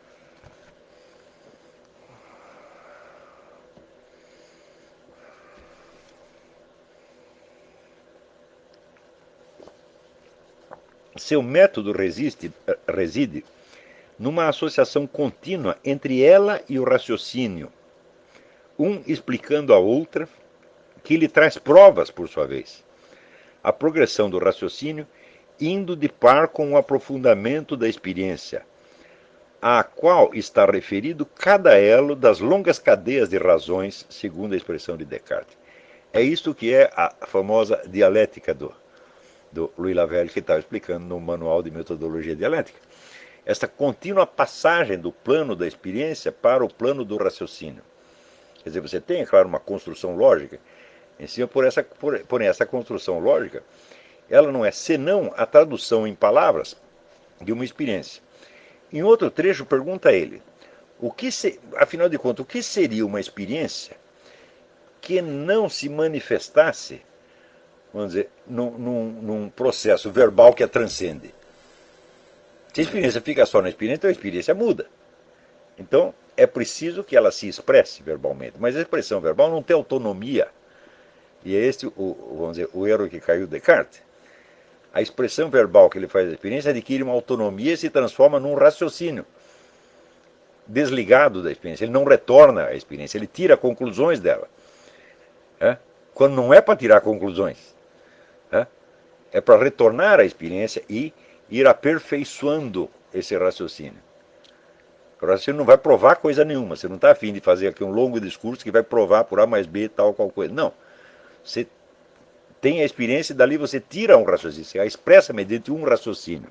Seu método reside numa associação contínua entre ela e o raciocínio, um explicando a outra, que lhe traz provas, por sua vez. A progressão do raciocínio indo de par com o aprofundamento da experiência, à qual está referido cada elo das longas cadeias de razões, segundo a expressão de Descartes. É isto que é a famosa dialética do Louis Lavelle, que estava explicando no Manual de Metodologia Dialética. Esta contínua passagem do plano da experiência para o plano do raciocínio. Quer dizer, você tem, é claro, uma construção lógica, em cima por essa construção lógica, ela não é senão a tradução em palavras de uma experiência. Em outro trecho, pergunta a ele, afinal de contas, o que seria uma experiência que não se manifestasse, vamos dizer, num processo verbal que a transcende? Se a experiência fica só na experiência, então a experiência muda. Então, é preciso que ela se expresse verbalmente. Mas a expressão verbal não tem autonomia. E é este, vamos dizer, o erro que caiu Descartes. A expressão verbal que ele faz da experiência adquire uma autonomia e se transforma num raciocínio desligado da experiência. Ele não retorna à experiência, ele tira conclusões dela. Quando não é para tirar conclusões. É para retornar à experiência e ir aperfeiçoando esse raciocínio. O raciocínio não vai provar coisa nenhuma. Você não está afim de fazer aqui um longo discurso que vai provar por A mais B tal qual coisa. Não. Você tem a experiência e dali você tira um raciocínio. Você a expressa mediante um raciocínio.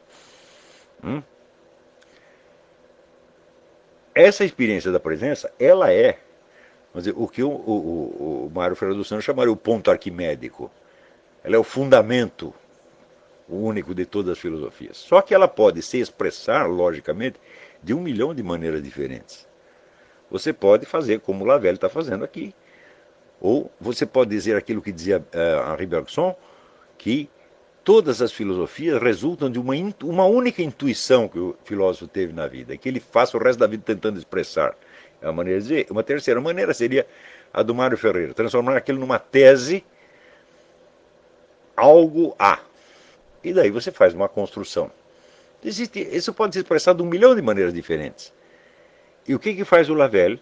Essa experiência da presença, ela é, vamos dizer, o que o Mário Ferreira dos Santos chamaria o ponto arquimédico. Ela é o fundamento único de todas as filosofias. Só que ela pode se expressar, logicamente, de 1 milhão de maneiras diferentes. Você pode fazer como o Lavelle está fazendo aqui. Ou você pode dizer aquilo que dizia Henri Bergson, que todas as filosofias resultam de uma única intuição que o filósofo teve na vida, e que ele passa o resto da vida tentando expressar. É uma maneira de dizer. Uma terceira maneira seria a do Mário Ferreira, transformar aquilo numa tese, algo A. E daí você faz uma construção. Isso pode ser expressado de 1 milhão de maneiras diferentes. E o que faz o Lavelle?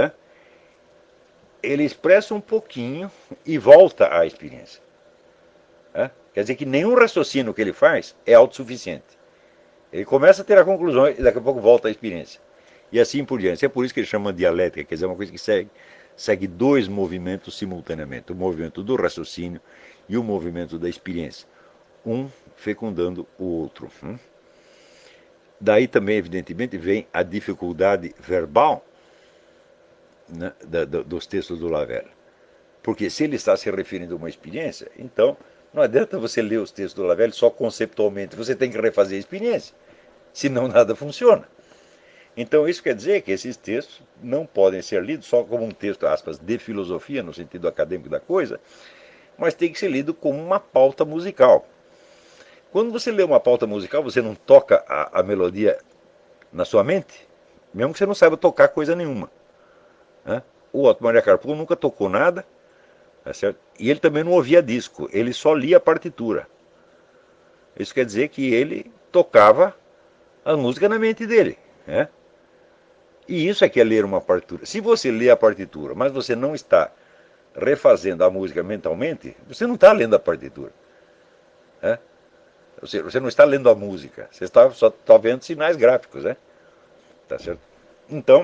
Ele expressa um pouquinho e volta à experiência. Quer dizer que nenhum raciocínio que ele faz é autossuficiente. Ele começa a ter a conclusão e daqui a pouco volta à experiência. E assim por diante. É por isso que ele chama de dialética, quer dizer, uma coisa que segue dois movimentos simultaneamente. O movimento do raciocínio e o movimento da experiência. Um fecundando o outro. Daí também, evidentemente, vem a dificuldade verbal, né, dos textos do Lavelle. Porque se ele está se referindo a uma experiência, então não adianta você ler os textos do Lavelle só conceptualmente, você tem que refazer a experiência, senão nada funciona. Então isso quer dizer que esses textos não podem ser lidos só como um texto, aspas, de filosofia, no sentido acadêmico da coisa, mas tem que ser lido como uma pauta musical. Quando você lê uma pauta musical, você não toca a melodia na sua mente, mesmo que você não saiba tocar coisa nenhuma. Né? O Otto Maria Carpo nunca tocou nada, tá certo? E ele também não ouvia disco, ele só lia a partitura. Isso quer dizer que ele tocava a música na mente dele. Né? E isso é que é ler uma partitura. Se você lê a partitura, mas você não está refazendo a música mentalmente, você não está lendo a partitura. Né? Você não está lendo a música, você só está vendo sinais gráficos. Né? Tá certo? Então,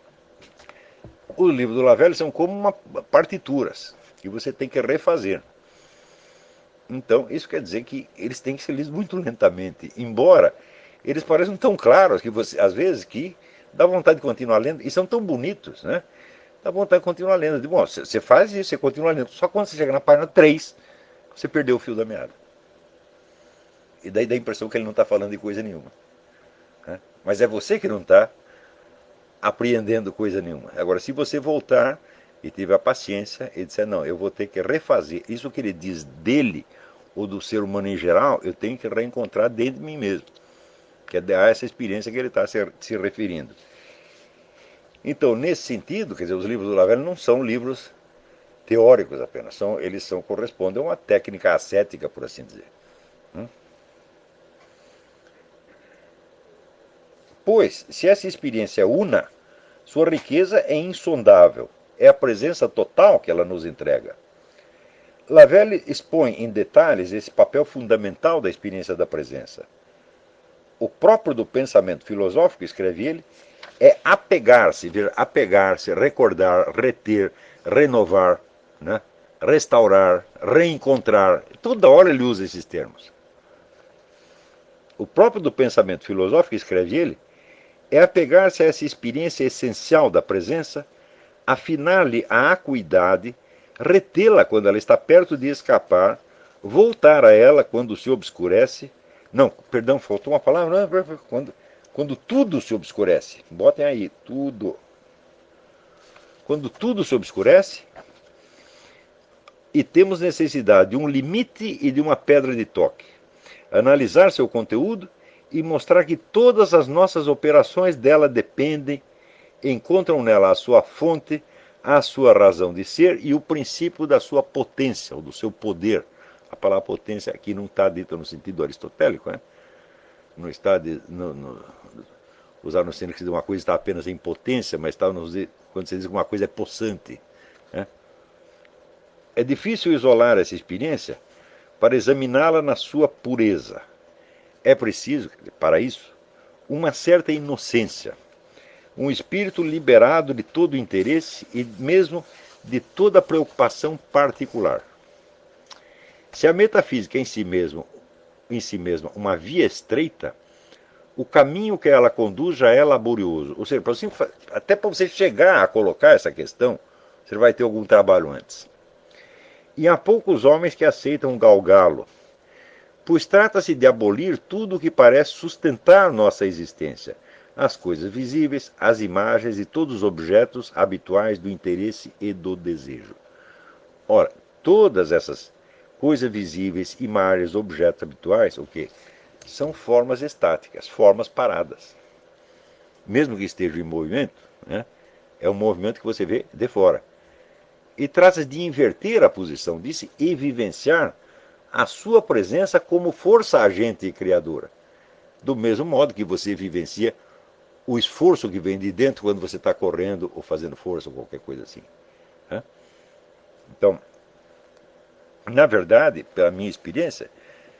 os livros do Lavelle são como partituras que você tem que refazer. Então, isso quer dizer que eles têm que ser lidos muito lentamente, embora eles pareçam tão claros que você, às vezes, que dá vontade de continuar lendo, e são tão bonitos, né? Dá vontade de continuar lendo. Bom, você faz isso, você continua lendo. Só quando você chega na página 3, você perdeu o fio da meada. E daí dá a impressão que ele não está falando de coisa nenhuma. Né? Mas é você que não está apreendendo coisa nenhuma. Agora, se você voltar e tiver a paciência e disser, não, eu vou ter que refazer isso que ele diz dele ou do ser humano em geral, eu tenho que reencontrar dentro de mim mesmo, que é a essa experiência que ele está se referindo. Então, nesse sentido, quer dizer, os livros do Lavelle não são livros teóricos apenas, correspondem a uma técnica ascética, por assim dizer. Pois, se essa experiência é una, sua riqueza é insondável, é a presença total que ela nos entrega. Lavelle expõe em detalhes esse papel fundamental da experiência da presença. O próprio do pensamento filosófico, escreve ele, é apegar-se, recordar, reter, renovar, né? Restaurar, reencontrar. Toda hora ele usa esses termos. O próprio do pensamento filosófico, escreve ele, é apegar-se a essa experiência essencial da presença, afinar-lhe a acuidade, retê-la quando ela está perto de escapar, voltar a ela quando se obscurece. Não, perdão, faltou uma palavra. Quando tudo se obscurece. Botem aí, tudo. Quando tudo se obscurece e temos necessidade de um limite e de uma pedra de toque. Analisar seu conteúdo e mostrar que todas as nossas operações dela dependem, encontram nela a sua fonte, a sua razão de ser e o princípio da sua potência, ou do seu poder. A palavra potência aqui não está dita no sentido aristotélico, né? Não está usar no sentido que uma coisa está apenas em potência, mas está quando você diz que uma coisa é possante. Né? É difícil isolar essa experiência para examiná-la na sua pureza. É preciso, para isso, uma certa inocência, um espírito liberado de todo interesse e mesmo de toda preocupação particular. Se a metafísica é em si mesma uma via estreita, o caminho que ela conduz já é laborioso. Ou seja, até para você chegar a colocar essa questão, você vai ter algum trabalho antes. E há poucos homens que aceitam galgá-lo, pois trata-se de abolir tudo o que parece sustentar nossa existência, as coisas visíveis, as imagens e todos os objetos habituais do interesse e do desejo. Ora, todas essas coisas visíveis, imagens, objetos habituais, o quê? São formas estáticas, formas paradas. Mesmo que estejam em movimento, né, é um movimento que você vê de fora. E trata-se de inverter a posição disso e vivenciar a sua presença como força agente e criadora. Do mesmo modo que você vivencia o esforço que vem de dentro quando você está correndo ou fazendo força ou qualquer coisa assim. Né? Então, na verdade, pela minha experiência,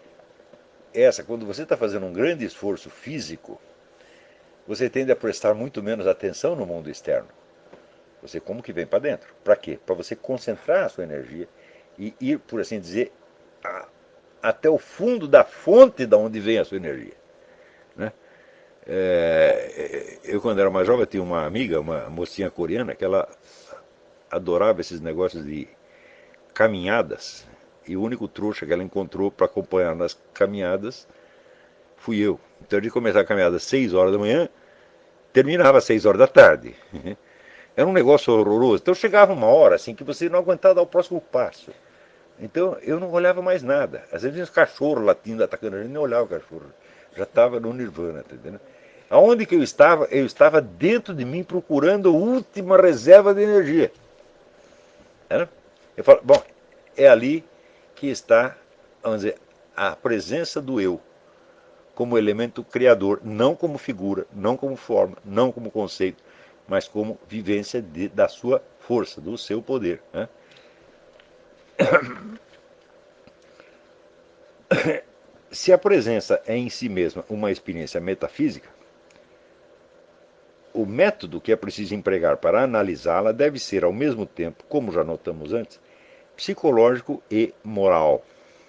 quando você está fazendo um grande esforço físico, você tende a prestar muito menos atenção no mundo externo. Você como que vem para dentro. Para quê? Para você concentrar a sua energia e ir, por assim dizer, até o fundo da fonte da onde vem a sua energia. Né? Eu, quando era mais jovem, tinha uma amiga, uma mocinha coreana, que ela adorava esses negócios de caminhadas. E o único trouxa que ela encontrou para acompanhar nas caminhadas fui eu. Então, de começar a caminhada às 6 horas da manhã, terminava às 6 horas da tarde. Era um negócio horroroso. Então, chegava uma hora assim que você não aguentava dar o próximo passo. Então, eu não olhava mais nada. Às vezes, os cachorros latindo, atacando a gente, nem olhava o cachorro. Já estava no nirvana, tá entendendo? Aonde que eu estava? Eu estava dentro de mim procurando a última reserva de energia. Né? Eu falo, bom, é ali que está, vamos dizer, a presença do eu como elemento criador, não como figura, não como forma, não como conceito, mas como vivência da sua força, do seu poder. Né? Se a presença é em si mesma uma experiência metafísica, o método que é preciso empregar para analisá-la deve ser, ao mesmo tempo, como já notamos antes, psicológico e moral.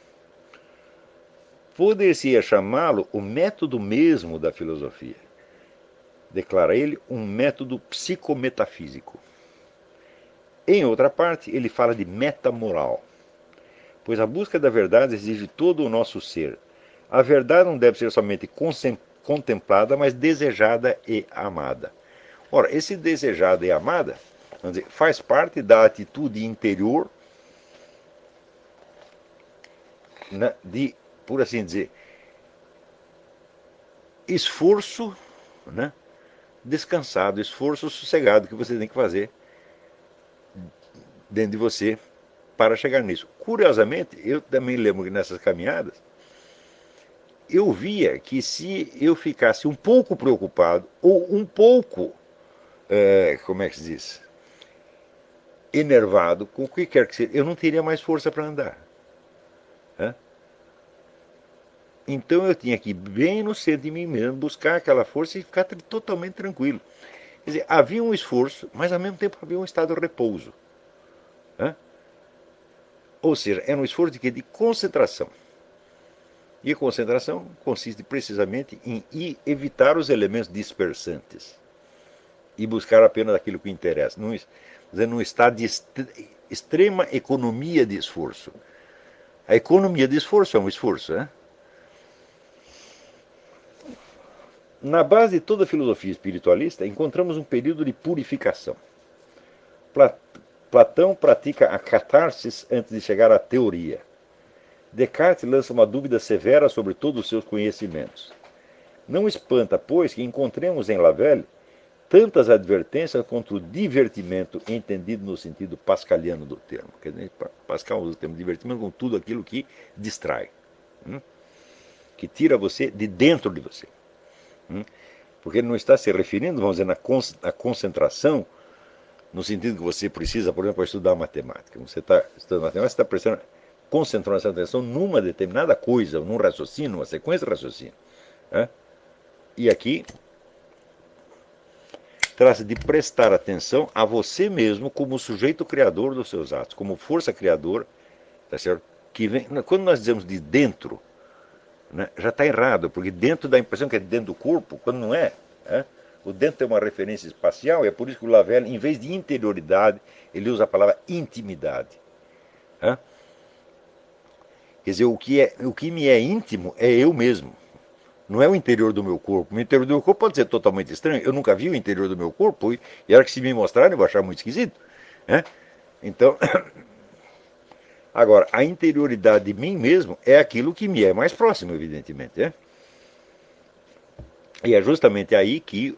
Poder-se-ia chamá-lo o método mesmo da filosofia. Declara ele um método psicometafísico. Em outra parte, ele fala de metamoral, pois a busca da verdade exige todo o nosso ser. A verdade não deve ser somente contemplada, mas desejada e amada. Ora, esse desejada e amada, vamos dizer, faz parte da atitude interior, né, de, por assim dizer, esforço, né, descansado, esforço sossegado que você tem que fazer dentro de você para chegar nisso. Curiosamente, eu também lembro que nessas caminhadas, eu via que se eu ficasse um pouco preocupado ou um pouco, como é que se diz, enervado com o que quer que seja, eu não teria mais força para andar. Né? Então eu tinha que ir bem no centro de mim mesmo, buscar aquela força e ficar totalmente tranquilo. Quer dizer, havia um esforço, mas ao mesmo tempo havia um estado de repouso. Né? Ou seja, era um esforço de quê? De concentração. E a concentração consiste precisamente em evitar os elementos dispersantes e buscar apenas aquilo que interessa. Num estado de extrema economia de esforço. A economia de esforço é um esforço. Né? Na base de toda a filosofia espiritualista, encontramos um período de purificação. Platão pratica a catarsis antes de chegar à teoria. Descartes lança uma dúvida severa sobre todos os seus conhecimentos. Não espanta, pois, que encontremos em Lavelle tantas advertências contra o divertimento, entendido no sentido pascaliano do termo. Quer dizer, Pascal usa o termo divertimento com tudo aquilo que distrai, que tira você de dentro de você. Porque ele não está se referindo, vamos dizer, na concentração, no sentido que você precisa, por exemplo, para estudar matemática. Você está estudando matemática, você está prestando, concentrando essa atenção numa determinada coisa, num raciocínio, numa sequência de raciocínio. Né? E aqui trata de prestar atenção a você mesmo como sujeito criador dos seus atos, como força criadora, tá certo? Que vem, quando nós dizemos de dentro, né, já está errado, porque dentro dá a impressão que é dentro do corpo, quando não é. Né? O dentro tem uma referência espacial, e é por isso que o Lavelle, em vez de interioridade, ele usa a palavra intimidade. Né? Quer dizer, o que me é íntimo é eu mesmo. Não é o interior do meu corpo. O interior do meu corpo pode ser totalmente estranho. Eu nunca vi o interior do meu corpo e a hora que se me mostrarem eu vou achar muito esquisito. Né? Então, agora, a interioridade de mim mesmo é aquilo que me é mais próximo, evidentemente. Né? E é justamente aí que,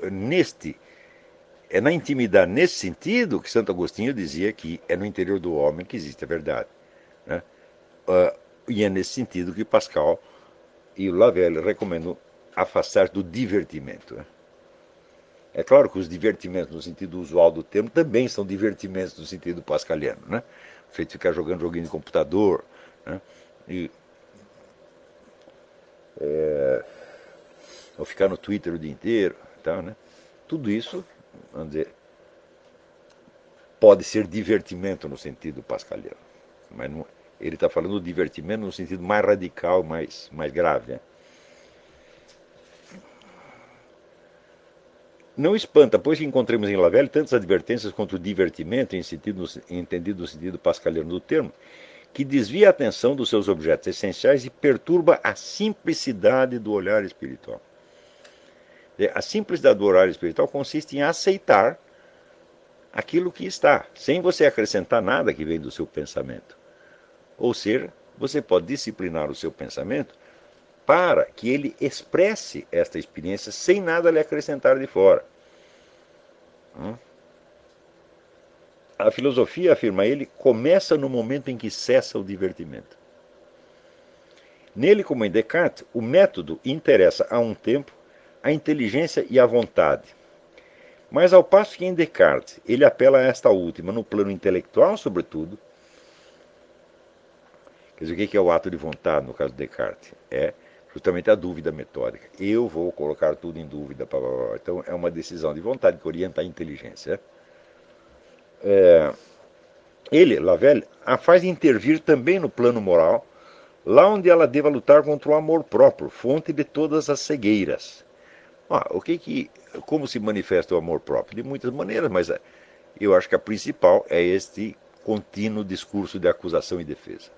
é na intimidade, nesse sentido, que Santo Agostinho dizia que é no interior do homem que existe a verdade. Né? E é nesse sentido que Pascal e o Lavelle recomendam afastar do divertimento. Né? É claro que os divertimentos no sentido usual do termo também são divertimentos no sentido pascaliano, né? O feito de ficar jogando joguinho de computador, né? E, ou ficar no Twitter o dia inteiro, tal, né? Tudo isso, vamos dizer, pode ser divertimento no sentido pascaliano, mas não, ele está falando do divertimento no sentido mais radical, mais grave. Né? Não espanta, pois que encontremos em Lavelle tantas advertências contra o divertimento, entendido no sentido pascaliano do termo, que desvia a atenção dos seus objetos essenciais e perturba a simplicidade do olhar espiritual. A simplicidade do olhar espiritual consiste em aceitar aquilo que está, sem você acrescentar nada que vem do seu pensamento. Ou seja, você pode disciplinar o seu pensamento para que ele expresse esta experiência sem nada lhe acrescentar de fora. A filosofia, afirma ele, começa no momento em que cessa o divertimento. Nele, como em Descartes, o método interessa a um tempo a inteligência e a vontade. Mas ao passo que em Descartes ele apela a esta última no plano intelectual, sobretudo, quer dizer, o que é o ato de vontade no caso de Descartes? É justamente a dúvida metódica. Eu vou colocar tudo em dúvida. Então é uma decisão de vontade que orienta a inteligência. Ele, Lavelle, a faz intervir também no plano moral, lá onde ela deva lutar contra o amor próprio, fonte de todas as cegueiras. Como se manifesta o amor próprio? De muitas maneiras, mas eu acho que a principal é este contínuo discurso de acusação e defesa.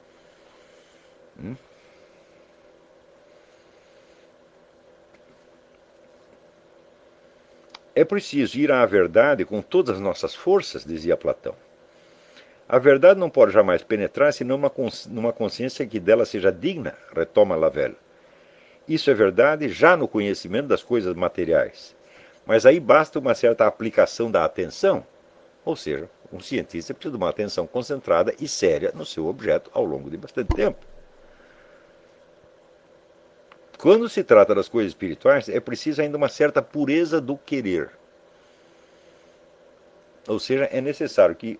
É preciso ir à verdade com todas as nossas forças, dizia Platão. A verdade não pode jamais penetrar senão numa consciência que dela seja digna, retoma Lavelle. Isso é verdade já no conhecimento das coisas materiais. Mas aí basta uma certa aplicação da atenção, ou seja, um cientista precisa de uma atenção concentrada e séria no seu objeto ao longo de bastante tempo. Quando se trata das coisas espirituais, é preciso ainda uma certa pureza do querer. Ou seja, é necessário que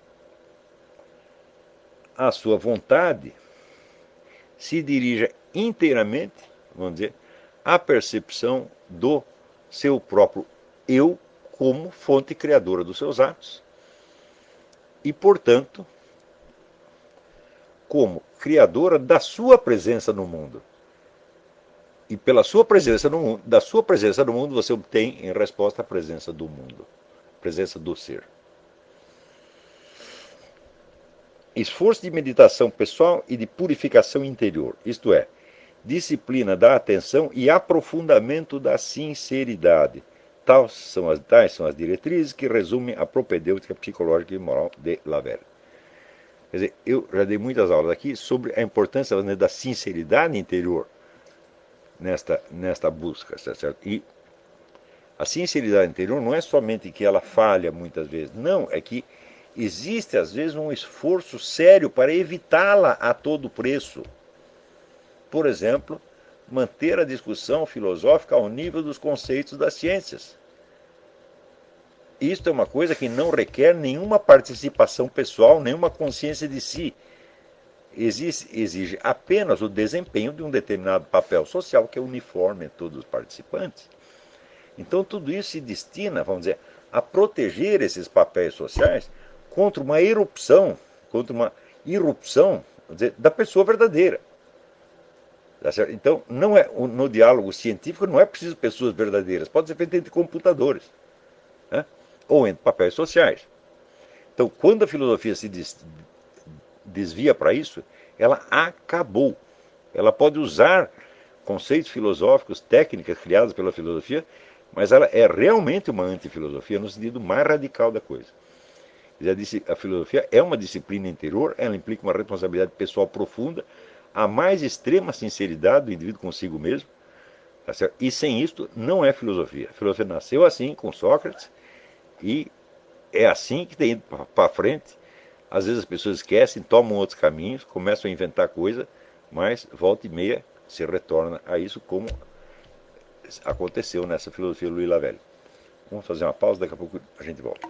a sua vontade se dirija inteiramente, vamos dizer, à percepção do seu próprio eu como fonte criadora dos seus atos e, portanto, como criadora da sua presença no mundo. E pela sua presença no mundo, da sua presença no mundo, você obtém em resposta a presença do mundo, a presença do ser. Esforço de meditação pessoal e de purificação interior, isto é, disciplina da atenção e aprofundamento da sinceridade. Tais são as diretrizes que resumem a propedêutica psicológica e moral de Lavelle. Quer dizer, eu já dei muitas aulas aqui sobre a importância da sinceridade interior nesta busca, certo? E a sinceridade interior não é somente que ela falha muitas vezes, não, é que existe às vezes um esforço sério para evitá-la a todo preço. Por exemplo, manter a discussão filosófica ao nível dos conceitos das ciências. Isto é uma coisa que não requer nenhuma participação pessoal, nenhuma consciência de si. Exige apenas o desempenho de um determinado papel social que é uniforme em todos os participantes. Então tudo isso se destina, vamos dizer, a proteger esses papéis sociais contra uma erupção, vamos dizer, da pessoa verdadeira. Tá certo? Então, no diálogo científico não é preciso pessoas verdadeiras, pode ser feito entre computadores, né? Ou entre papéis sociais. Então, quando a filosofia se desvia para isso, ela acabou. Ela pode usar conceitos filosóficos, técnicas criadas pela filosofia, mas ela é realmente uma antifilosofia no sentido mais radical da coisa. A filosofia é uma disciplina interior, ela implica uma responsabilidade pessoal profunda, a mais extrema sinceridade do indivíduo consigo mesmo, tá certo? E sem isto não é filosofia. A filosofia nasceu assim, com Sócrates, e é assim que tem ido para frente. Às vezes as pessoas esquecem, tomam outros caminhos, começam a inventar coisa, mas volta e meia se retorna a isso, como aconteceu nessa filosofia Louis Lavelle. Vamos fazer uma pausa, daqui a pouco a gente volta.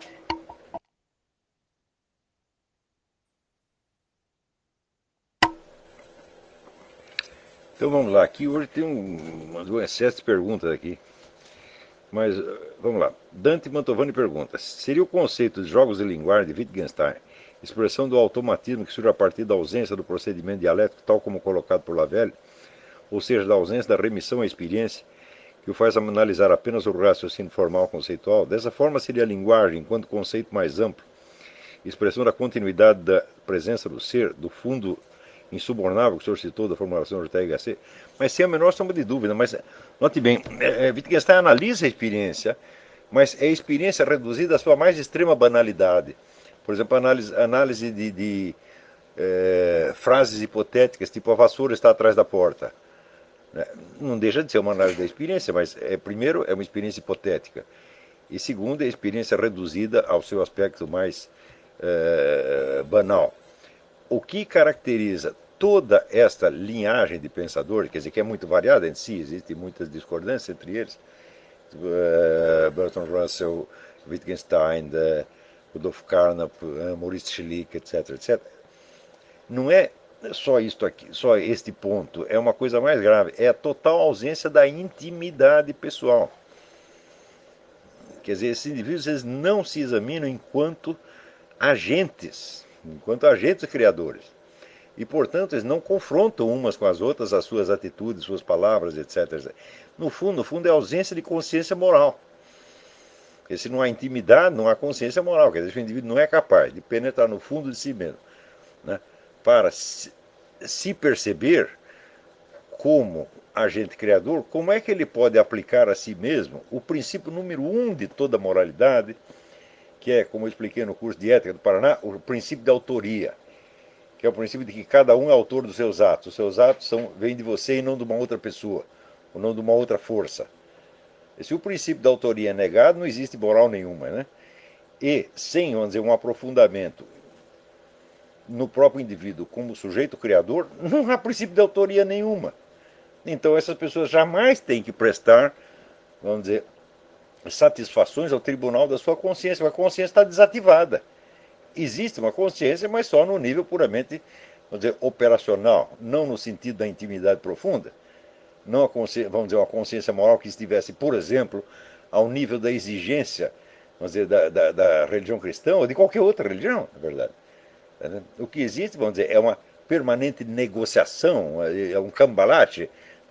Então vamos lá, aqui hoje tem um excesso de perguntas aqui. Mas vamos lá. Dante Mantovani pergunta: seria o conceito de jogos de linguagem de Wittgenstein expressão do automatismo que surge a partir da ausência do procedimento dialético, tal como colocado por Lavelle, ou seja, da ausência da remissão à experiência, que o faz analisar apenas o raciocínio formal conceitual. Dessa forma, seria a linguagem, enquanto conceito mais amplo, expressão da continuidade da presença do ser, do fundo insubornável que o senhor citou da formulação do THC, mas sem a menor sombra de dúvida. Mas note bem, Wittgenstein analisa a experiência, mas é a experiência reduzida à sua mais extrema banalidade. Por exemplo, análise de frases hipotéticas, tipo a vassoura está atrás da porta. Não deixa de ser uma análise da experiência, mas primeiro é uma experiência hipotética. E segundo, é a experiência reduzida ao seu aspecto mais banal. O que caracteriza toda esta linhagem de pensadores, quer dizer, que é muito variada em si, existem muitas discordâncias entre eles, Bertrand Russell, Wittgenstein, Rudolf Carnap, Maurice Schlick, etc., etc., não é só isto aqui, só este ponto, é uma coisa mais grave, é a total ausência da intimidade pessoal. Quer dizer, esses indivíduos eles não se examinam enquanto agentes criadores. E, portanto, eles não confrontam umas com as outras as suas atitudes, suas palavras, etc. No fundo, é a ausência de consciência moral. Porque se não há intimidade, não há consciência moral. Quer dizer, o indivíduo não é capaz de penetrar no fundo de si mesmo, né, para se perceber como agente criador, como é que ele pode aplicar a si mesmo o princípio número 1 de toda moralidade, que é, como eu expliquei no curso de Ética do Paraná, o princípio de autoria, que é o princípio de que cada um é autor dos seus atos. Os seus atos vêm de você e não de uma outra pessoa, ou não de uma outra força. E se o princípio da autoria é negado, não existe moral nenhuma, né? E sem, vamos dizer, um aprofundamento no próprio indivíduo como sujeito criador, não há princípio de autoria nenhuma. Então essas pessoas jamais têm que prestar, vamos dizer, satisfações ao tribunal da sua consciência. A consciência está desativada. Existe uma consciência, mas só no nível puramente, vamos dizer, operacional, não no sentido da intimidade profunda. Não vamos dizer, uma consciência moral que estivesse, por exemplo, ao nível da exigência, vamos dizer, da religião cristã ou de qualquer outra religião, na verdade. O que existe, vamos dizer, é uma permanente negociação, é um cambalache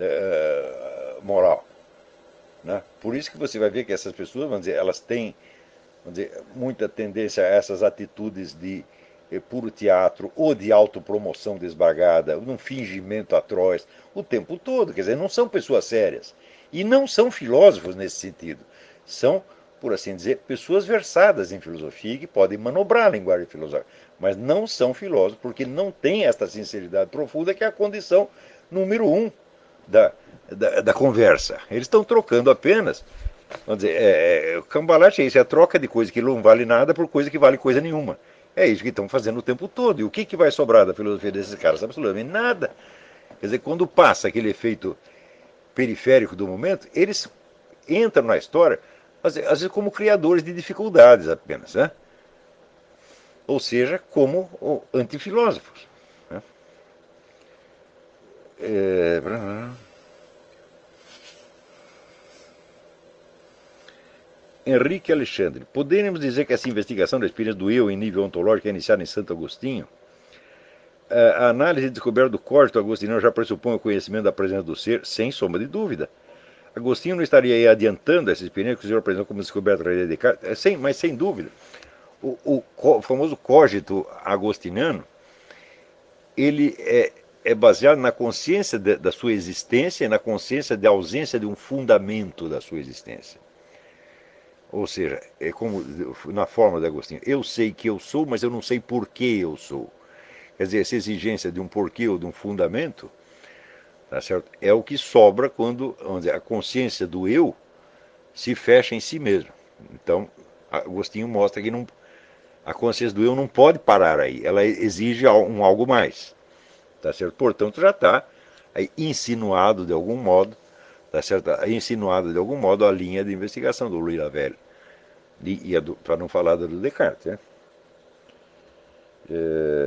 moral. Né? Por isso que você vai ver que essas pessoas, vamos dizer, elas têm, vamos dizer, muita tendência a essas atitudes de puro teatro ou de autopromoção desbragada, um fingimento atroz, o tempo todo. Quer dizer, não são pessoas sérias. E não são filósofos nesse sentido. São, por assim dizer, pessoas versadas em filosofia que podem manobrar a linguagem filosófica. Mas não são filósofos porque não têm esta sinceridade profunda que é a condição número 1 da conversa. Eles estão trocando apenas. Vamos dizer, o cambalache é isso, é a troca de coisa que não vale nada por coisa que vale coisa nenhuma. É isso que estão fazendo o tempo todo. E o que vai sobrar da filosofia desses caras? Absolutamente nada. Quer dizer, quando passa aquele efeito periférico do momento, eles entram na história, às vezes como criadores de dificuldades apenas, né? Ou seja, como antifilósofos. Né? É... Henrique Alexandre, poderíamos dizer que essa investigação da experiência do eu em nível ontológico é iniciada em Santo Agostinho? A análise e descoberta do córtex agostiniano já pressupõe o conhecimento da presença do ser, sem sombra de dúvida. Agostinho não estaria aí adiantando essa experiência que o senhor apresentou como descoberta da ideia de Descartes? Mas sem dúvida. O famoso cogito agostiniano, ele é baseado na consciência da sua existência e na consciência da ausência de um fundamento da sua existência. Ou seja, é como na forma de Agostinho, eu sei que eu sou, mas eu não sei por que eu sou. Quer dizer, essa exigência de um porquê ou de um fundamento, tá certo? É o que sobra quando, vamos dizer, a consciência do eu se fecha em si mesmo. Então, Agostinho mostra que não, a consciência do eu não pode parar aí, ela exige algo mais. Tá certo? Portanto, já está insinuado de algum modo, tá certo? Insinuado de algum modo a linha de investigação do Louis Lavelle. Para não falar do Descartes. Né? É...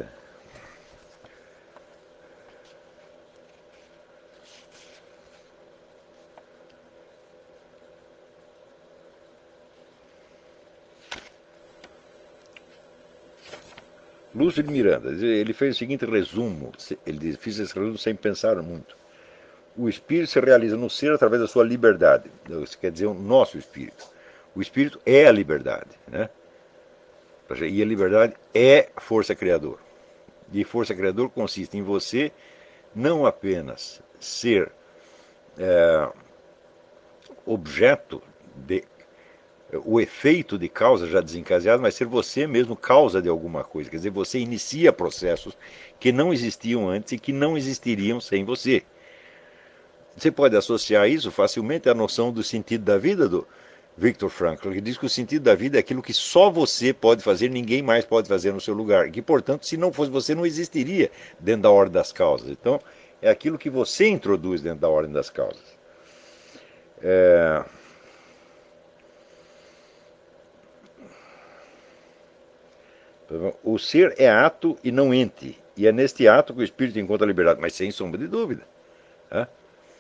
Lúcio de Miranda, ele fez o seguinte resumo, ele fez esse resumo sem pensar muito. O espírito se realiza no ser através da sua liberdade. Isso quer dizer o nosso espírito. O espírito é a liberdade, né? E a liberdade é força criadora. E força criadora consiste em você não apenas ser objeto de o efeito de causa já desencadeado, mas ser você mesmo causa de alguma coisa. Quer dizer, você inicia processos que não existiam antes e que não existiriam sem você. Você pode associar isso facilmente à noção do sentido da vida do Viktor Frankl, que diz que o sentido da vida é aquilo que só você pode fazer, ninguém mais pode fazer no seu lugar. E que, portanto, se não fosse você, não existiria dentro da ordem das causas. Então, é aquilo que você introduz dentro da ordem das causas. O ser é ato e não ente. E é neste ato que o espírito encontra a liberdade, mas sem sombra de dúvida. Né?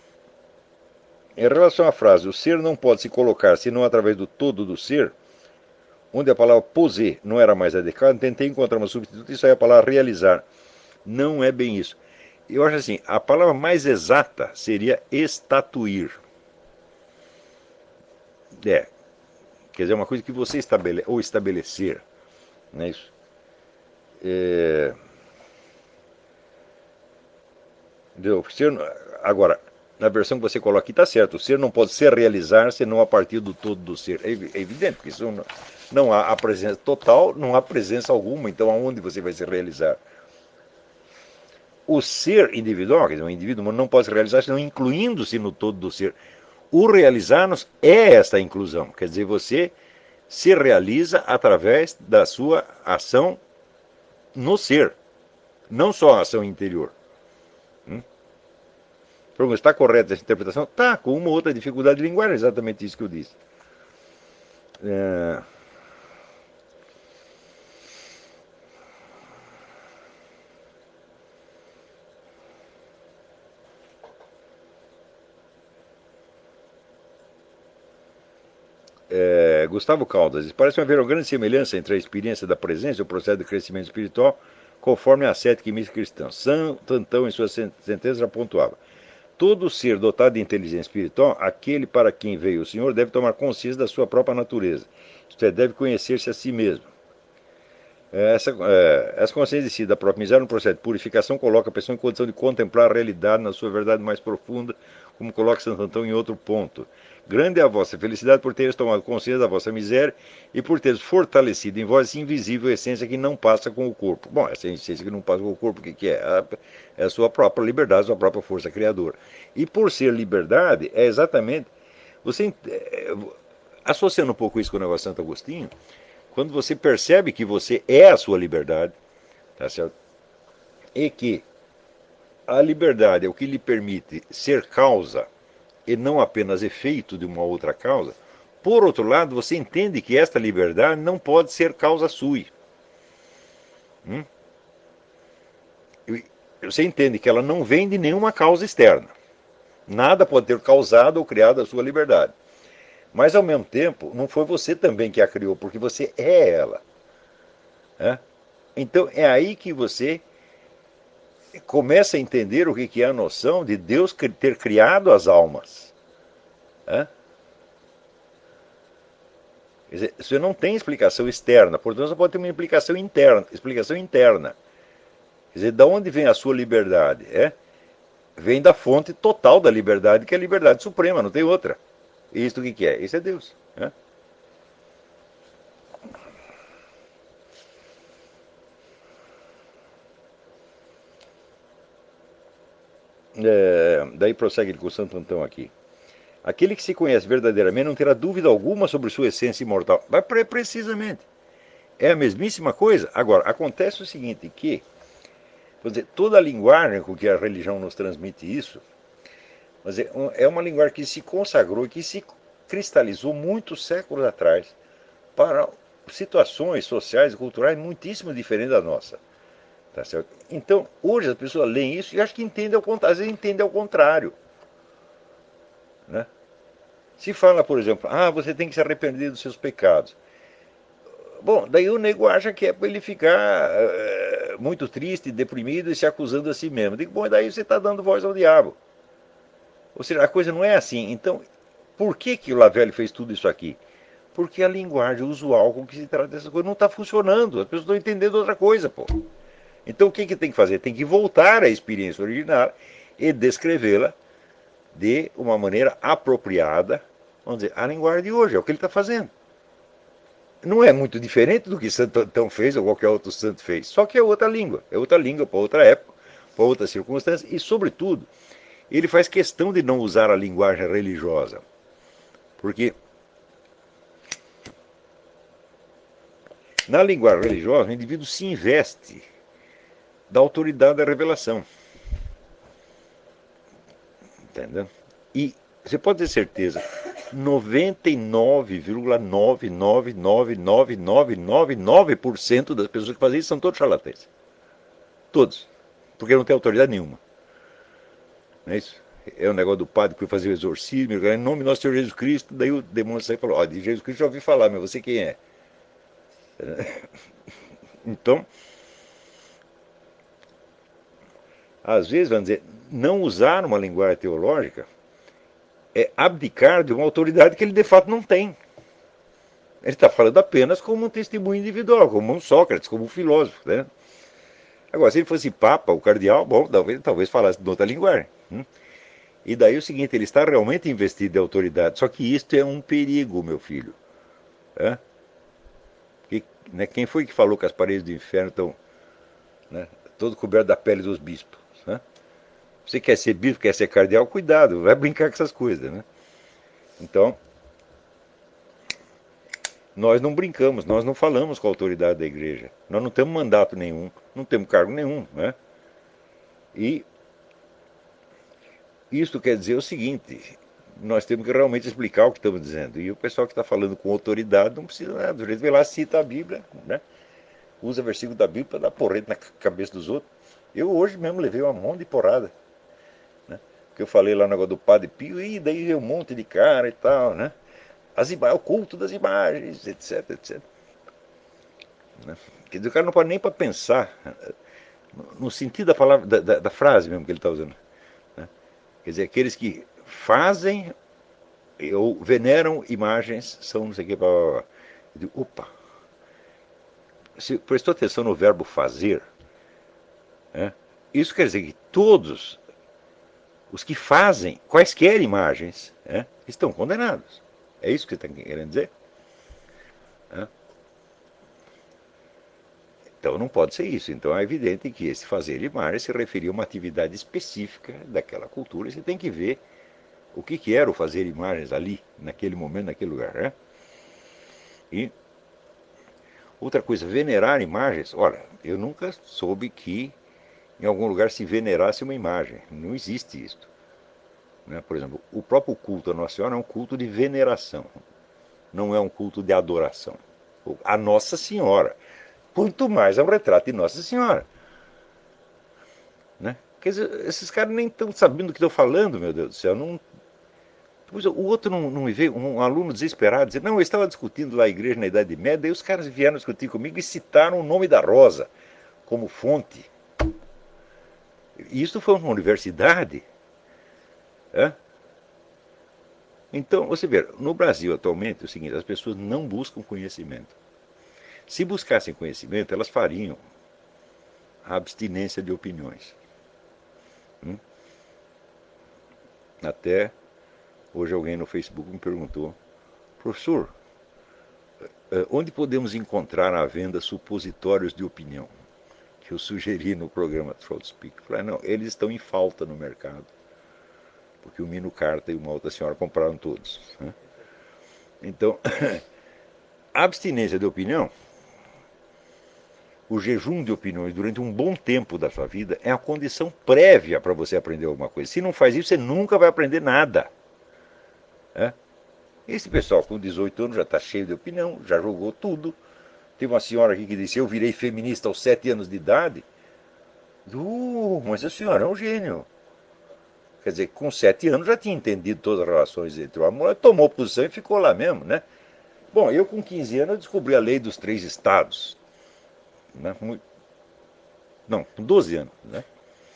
Em relação à frase, o ser não pode se colocar senão através do todo do ser, onde a palavra poser não era mais adequada, tentei encontrar uma substituta, isso aí é a palavra realizar. Não é bem isso. Eu acho assim, a palavra mais exata seria estatuir. É, quer dizer, uma coisa que você estabelece, ou estabelecer. Não é isso? É, agora, na versão que você coloca aqui está certo, o ser não pode se realizar senão a partir do todo do ser. É evidente, porque isso não há a presença total, não há presença alguma, então aonde você vai se realizar? O ser individual, quer dizer, o indivíduo não pode se realizar senão incluindo-se no todo do ser. O realizar-nos é esta inclusão, quer dizer, você se realiza através da sua ação no ser, não só a ação interior. Está correta essa interpretação? Está, com uma ou outra dificuldade de linguagem, é exatamente isso que eu disse. É, Gustavo Caldas, parece haver uma grande semelhança entre a experiência da presença e o processo de crescimento espiritual, conforme a ascética e mística cristã. Santo Antão, em suas sentenças, já pontuava. Todo ser dotado de inteligência espiritual, aquele para quem veio o Senhor, deve tomar consciência da sua própria natureza. Isto é, deve conhecer-se a si mesmo. Essa consciência de si, da própria miséria, no processo de purificação, coloca a pessoa em condição de contemplar a realidade na sua verdade mais profunda, como coloca Santo Antão em outro ponto. Grande é a vossa felicidade por teres tomado consciência da vossa miséria e por teres fortalecido em vós essa invisível essência que não passa com o corpo. Bom, essa essência que não passa com o corpo, o que é? É a sua própria liberdade, a sua própria força criadora. E por ser liberdade, é exatamente... Você, associando um pouco isso com o negócio de Santo Agostinho, quando você percebe que você é a sua liberdade, tá certo? E que a liberdade é o que lhe permite ser causa e não apenas efeito de uma outra causa, por outro lado, você entende que esta liberdade não pode ser causa sua. Hum? Você entende que ela não vem de nenhuma causa externa. Nada pode ter causado ou criado a sua liberdade. Mas, ao mesmo tempo, não foi você também que a criou, porque você é ela. Né? Então, é aí que você começa a entender o que é a noção de Deus ter criado as almas. Né? Quer dizer, você não tem explicação externa, portanto, você pode ter uma explicação interna. Quer dizer, de onde vem a sua liberdade? Vem da fonte total da liberdade, que é a liberdade suprema, não tem outra. E isso o que é? Isso é Deus. Né? Daí prossegue ele com o Santo Antão aqui. Aquele que se conhece verdadeiramente não terá dúvida alguma sobre sua essência imortal. Mas precisamente. É a mesmíssima coisa. Agora, acontece o seguinte, que dizer, toda a linguagem com que a religião nos transmite isso, dizer, é uma linguagem que se consagrou e que se cristalizou muitos séculos atrás para situações sociais e culturais muitíssimo diferentes da nossa. Tá certo? Então, hoje as pessoas leem isso e acham que entendem às vezes entendem ao contrário. Né? Se fala, por exemplo, você tem que se arrepender dos seus pecados. Bom, daí o nego acha que é para ele ficar muito triste, deprimido e se acusando a si mesmo. Digo, bom, daí você está dando voz ao diabo. Ou seja, a coisa não é assim. Então, por que o Lavelle fez tudo isso aqui? Porque a linguagem usual com que se trata dessa coisa não está funcionando. As pessoas estão entendendo outra coisa, pô. Então o que tem que fazer? Tem que voltar à experiência original e descrevê-la de uma maneira apropriada, vamos dizer, à linguagem de hoje. É o que ele está fazendo. Não é muito diferente do que Santo Antão fez ou qualquer outro santo fez. Só que é outra língua para outra época, para outras circunstâncias e, sobretudo, ele faz questão de não usar a linguagem religiosa. Porque na linguagem religiosa o indivíduo se investe da autoridade da revelação. Entendeu? E você pode ter certeza, 99,9999999% das pessoas que fazem isso são todos charlatães. Todos. Porque não tem autoridade nenhuma. Não é isso? É o negócio do padre que foi fazer o exorcismo, em nome do nosso Senhor Jesus Cristo, daí o demônio saiu e falou, ó, de Jesus Cristo já ouvi falar, mas você quem é? Então, às vezes, vamos dizer, não usar uma linguagem teológica é abdicar de uma autoridade que ele de fato não tem. Ele está falando apenas como um testemunho individual, como um Sócrates, como um filósofo. Né? Agora, se ele fosse papa, o cardeal, bom, talvez falasse de outra linguagem. E daí o seguinte, ele está realmente investido de autoridade. Só que isto é um perigo, meu filho. É? Que, né, quem foi que falou que as paredes do inferno estão, né, todo coberto da pele dos bispos? Né? Você quer ser bispo, quer ser cardeal, cuidado, vai brincar com essas coisas. Né? Então, nós não brincamos, nós não falamos com a autoridade da igreja. Nós não temos mandato nenhum, não temos cargo nenhum. Né? E isso quer dizer o seguinte, nós temos que realmente explicar o que estamos dizendo. E o pessoal que está falando com autoridade não precisa nada. Do jeito que lá cita a Bíblia, né? Usa versículo da Bíblia para dar porrete na cabeça dos outros. Eu hoje mesmo levei uma monte de porrada. Né? Porque eu falei lá no negócio do Padre Pio, e daí veio um monte de cara e tal, né? O culto das imagens, etc, etc. Né? Quer dizer, o cara não pode nem para pensar, no sentido da palavra, da frase mesmo que ele está usando. Né? Quer dizer, aqueles que fazem ou veneram imagens são não sei o que. Blá, blá, blá. Eu digo, opa, se prestou atenção no verbo fazer, né? Isso quer dizer que todos os que fazem quaisquer imagens, né, estão condenados. É isso que você está querendo dizer? Né? Então não pode ser isso. Então é evidente que esse fazer imagens se referia a uma atividade específica daquela cultura. E você tem que ver o que era o fazer imagens ali, naquele momento, naquele lugar. Né? E outra coisa, venerar imagens. Olha, eu nunca soube que em algum lugar se venerasse uma imagem. Não existe isso. Né? Por exemplo, o próprio culto à Nossa Senhora é um culto de veneração, não é um culto de adoração. A Nossa Senhora, quanto mais é um retrato de Nossa Senhora. Né? Quer dizer, esses caras nem estão sabendo do que estão falando, meu Deus do céu. Não... O outro não me veio, um aluno desesperado, dizer, não, eu estava discutindo lá a igreja na Idade Média, e os caras vieram discutir comigo e citaram o nome da Rosa como fonte. E isso foi uma universidade. É? Então, você vê, no Brasil atualmente é o seguinte, as pessoas não buscam conhecimento. Se buscassem conhecimento, elas fariam a abstinência de opiniões. Até hoje alguém no Facebook me perguntou, professor, onde podemos encontrar à venda supositórios de opinião? Que eu sugeri no programa Throat Speak. Eu falei, não, eles estão em falta no mercado. Porque o Mino Carta e uma outra senhora compraram todos. Né? Então, a abstinência de opinião, o jejum de opiniões durante um bom tempo da sua vida é a condição prévia para você aprender alguma coisa. Se não faz isso, você nunca vai aprender nada. Né? Esse pessoal com 18 anos já está cheio de opinião, já jogou tudo. Tem uma senhora aqui que disse, eu virei feminista aos 7 anos de idade. Mas a senhora é um gênio. Quer dizer, com 7 anos já tinha entendido todas as relações entre o amor, tomou posição e ficou lá mesmo, né? Bom, eu com 15 anos eu descobri a lei dos 3 estados. Né? Não, com 12 anos, né?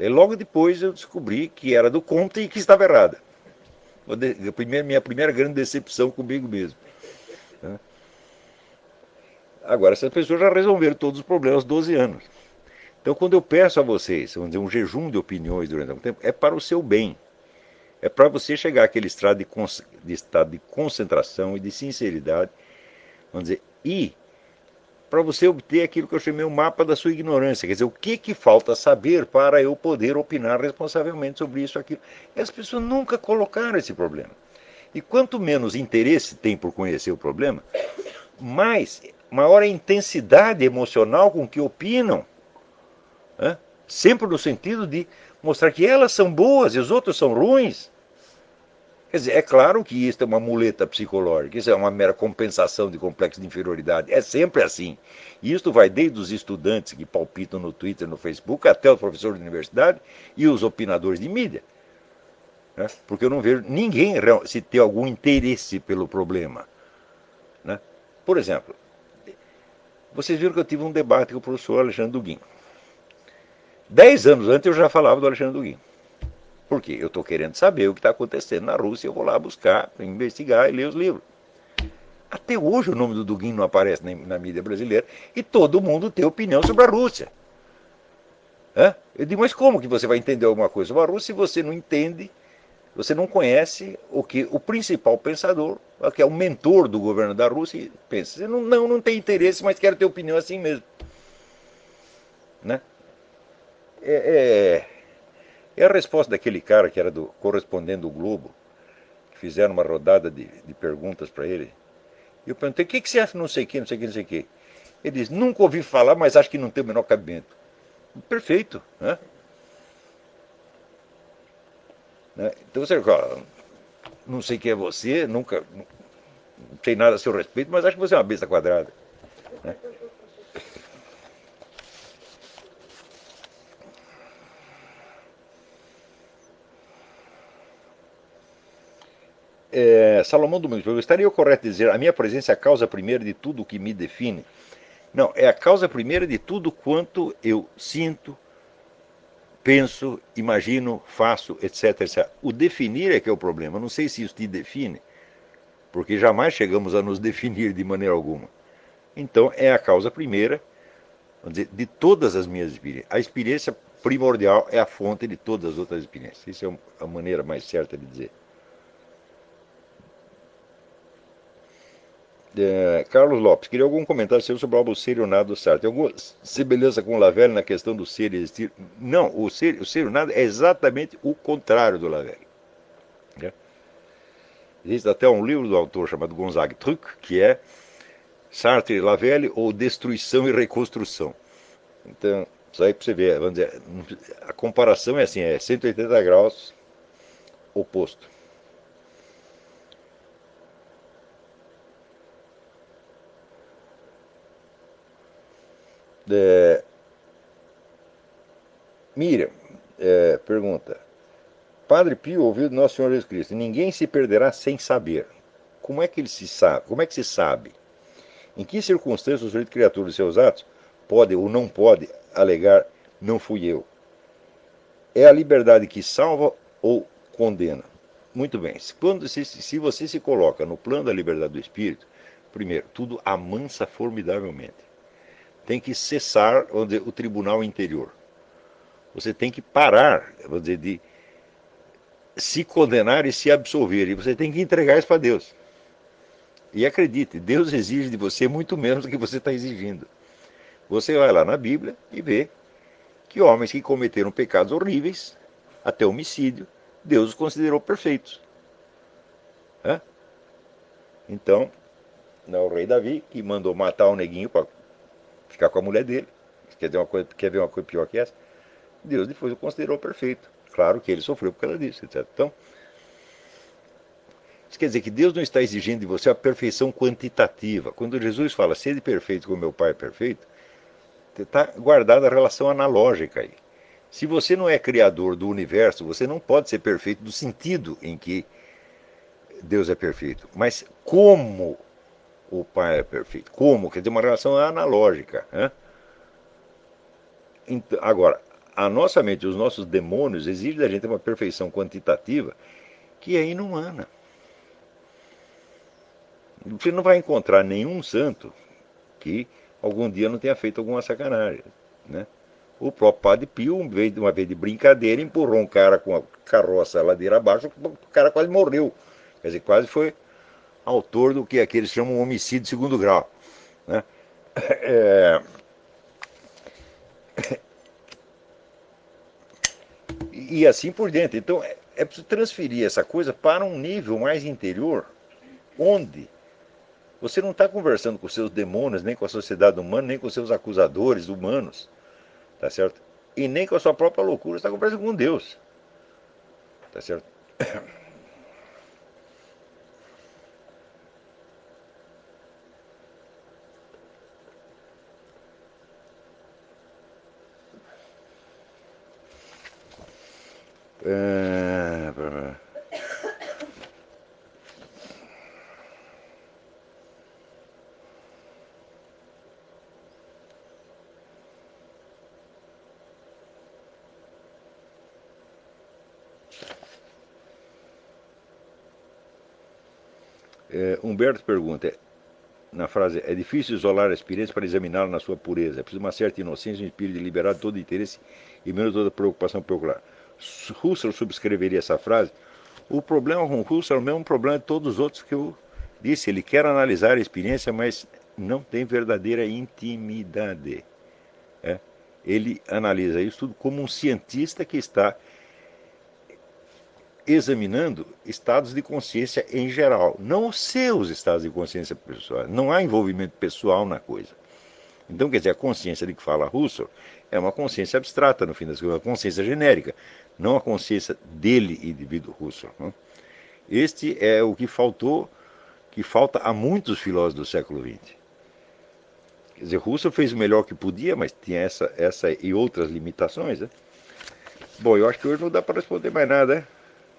E logo depois eu descobri que era do Comte e que estava errada. Minha primeira grande decepção comigo mesmo. Né? Agora, essas pessoas já resolveram todos os problemas aos 12 anos. Então, quando eu peço a vocês, vamos dizer, um jejum de opiniões durante algum tempo, é para o seu bem. É para você chegar àquele estado de concentração e de sinceridade, vamos dizer, e para você obter aquilo que eu chamei o mapa da sua ignorância. Quer dizer, o que falta saber para eu poder opinar responsavelmente sobre isso, aquilo. E as pessoas nunca colocaram esse problema. E quanto menos interesse tem por conhecer o problema, maior a intensidade emocional com que opinam. Né? Sempre no sentido de mostrar que elas são boas e os outros são ruins. Quer dizer, é claro que isso é uma muleta psicológica, isso é uma mera compensação de complexo de inferioridade. É sempre assim. E isso vai desde os estudantes que palpitam no Twitter, no Facebook, até os professores de universidade e os opinadores de mídia. Né? Porque eu não vejo ninguém se ter algum interesse pelo problema. Né? Por exemplo, vocês viram que eu tive um debate com o professor Alexandre Duguin. 10 anos antes eu já falava do Alexandre Duguin. Por quê? Eu estou querendo saber o que está acontecendo na Rússia, eu vou lá buscar, investigar e ler os livros. Até hoje o nome do Dugin não aparece na mídia brasileira e todo mundo tem opinião sobre a Rússia. Eu digo, mas como que você vai entender alguma coisa sobre a Rússia se você não entende, você não conhece o que o principal pensador, que é o mentor do governo da Rússia, pensa? Você não tem interesse, mas quer ter opinião assim mesmo. Né? É, é a resposta daquele cara que era do correspondente do Globo, que fizeram uma rodada de perguntas para ele. E eu perguntei, o que você acha não sei o que, não sei o que, não sei o que. Ele diz, nunca ouvi falar, mas acho que não tem o menor cabimento. Perfeito. Né? Então você fala, não sei quem é você, nunca, não sei nada a seu respeito, mas acho que você é uma besta quadrada. Né? Salomão Domingos, eu estaria correto dizer, a minha presença é a causa primeira de tudo o que me define? Não, é a causa primeira de tudo quanto eu sinto, penso, imagino, faço, etc, etc. O definir é que é o problema. Eu não sei se isso te define, porque jamais chegamos a nos definir de maneira alguma. Então, é a causa primeira, vamos dizer, de todas as minhas experiências. A experiência primordial é a fonte de todas as outras experiências. Isso é a maneira mais certa de dizer. Carlos Lopes, queria algum comentário seu sobre o albucerionado do Sartre. Tem alguma semelhança com o Lavelle na questão do ser e existir? Não, o ser nada é exatamente o contrário do Lavelle. Né? Existe até um livro do autor chamado Gonzague Truc, que é Sartre e Lavelle ou Destruição e Reconstrução. Então, isso aí para você ver, vamos dizer, a comparação é assim, é 180 graus oposto. É, Miriam pergunta, Padre Pio ouviu de Nosso Senhor Jesus Cristo, ninguém se perderá sem saber. Como é que ele se sabe? Como é que se sabe? Em que circunstâncias o sujeito criatura de seus atos pode ou não pode alegar não fui eu? É a liberdade que salva ou condena? Muito bem, se você se coloca no plano da liberdade do espírito, primeiro, tudo amansa formidavelmente. Tem que cessar, vamos dizer, o tribunal interior. Você tem que parar, vamos dizer, de se condenar e se absolver. E você tem que entregar isso para Deus. E acredite, Deus exige de você muito menos do que você está exigindo. Você vai lá na Bíblia e vê que homens que cometeram pecados horríveis, até homicídio, Deus os considerou perfeitos. Né? Então, o rei Davi, que mandou matar o neguinho para ficar com a mulher dele, quer ver uma coisa pior que essa? Deus depois o considerou perfeito. Claro que ele sofreu por causa disso, etc. Então, isso quer dizer que Deus não está exigindo de você a perfeição quantitativa. Quando Jesus fala, sede perfeito como meu Pai é perfeito, está guardada a relação analógica aí. Se você não é criador do universo, você não pode ser perfeito no sentido em que Deus é perfeito. Mas como o Pai é perfeito? Como? Quer dizer, uma relação analógica. Né? Então, agora, a nossa mente, os nossos demônios exigem da gente uma perfeição quantitativa que é inumana. Você não vai encontrar nenhum santo que algum dia não tenha feito alguma sacanagem, né? O próprio Padre Pio, uma vez de brincadeira, empurrou um cara com a carroça ladeira abaixo, o cara quase morreu. Quer dizer, quase foi autor do que aqueles chamam de homicídio de segundo grau, né? É, e assim por diante. Então é preciso transferir essa coisa para um nível mais interior, onde você não está conversando com seus demônios, nem com a sociedade humana, nem com seus acusadores humanos, tá certo? E nem com a sua própria loucura, você está conversando com Deus, tá certo? É, Humberto pergunta, na frase, é difícil isolar a experiência para examiná-la na sua pureza. É preciso uma certa inocência, um espírito liberado de todo interesse e menos toda preocupação peculiar. Husserl subscreveria essa frase. O problema com Husserl é o mesmo problema de todos os outros que eu disse. Ele quer analisar a experiência, mas não tem verdadeira intimidade. É? Ele analisa isso tudo como um cientista que está examinando estados de consciência em geral, não os seus estados de consciência pessoais. Não há envolvimento pessoal na coisa. Então, quer dizer, a consciência de que fala Husserl é uma consciência abstrata, no fim das contas, uma consciência genérica, não a consciência dele, indivíduo Husserl. Não? Este é o que falta a muitos filósofos do século XX. Quer dizer, Husserl fez o melhor que podia, mas tinha essa e outras limitações. Né? Bom, eu acho que hoje não dá para responder mais nada. Né?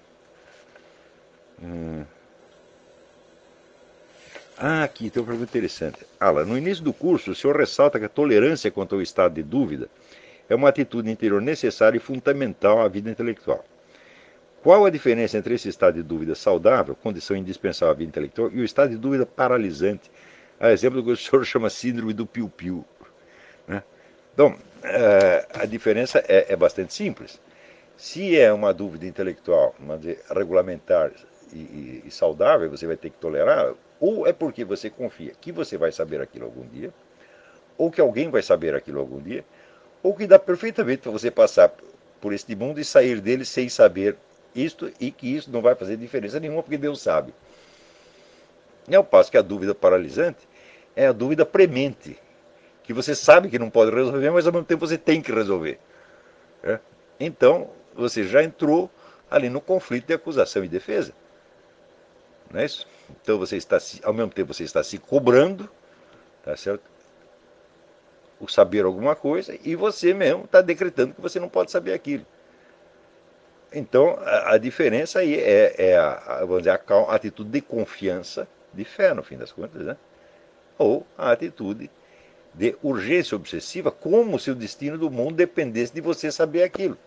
Aqui tem uma pergunta interessante. Alan, no início do curso, o senhor ressalta que a tolerância quanto ao estado de dúvida é uma atitude interior necessária e fundamental à vida intelectual. Qual a diferença entre esse estado de dúvida saudável, condição indispensável à vida intelectual, e o estado de dúvida paralisante, a exemplo do que o senhor chama síndrome do piu-piu? Né? Então, a diferença é bastante simples. Se é uma dúvida intelectual, vamos dizer, regulamentar e saudável, você vai ter que tolerar, ou é porque você confia que você vai saber aquilo algum dia, ou que alguém vai saber aquilo algum dia, ou que dá perfeitamente para você passar por este mundo e sair dele sem saber isto e que isso não vai fazer diferença nenhuma porque Deus sabe. É o passo que a dúvida paralisante é a dúvida premente, que você sabe que não pode resolver, mas ao mesmo tempo você tem que resolver. Né? Então, você já entrou ali no conflito de acusação e defesa. Não é isso? Então, você está, ao mesmo tempo, você está se cobrando, tá certo? O saber alguma coisa, e você mesmo está decretando que você não pode saber aquilo. Então, a diferença aí vamos dizer, a atitude de confiança, de fé, no fim das contas, né? Ou a atitude de urgência obsessiva, como se o destino do mundo dependesse de você saber aquilo.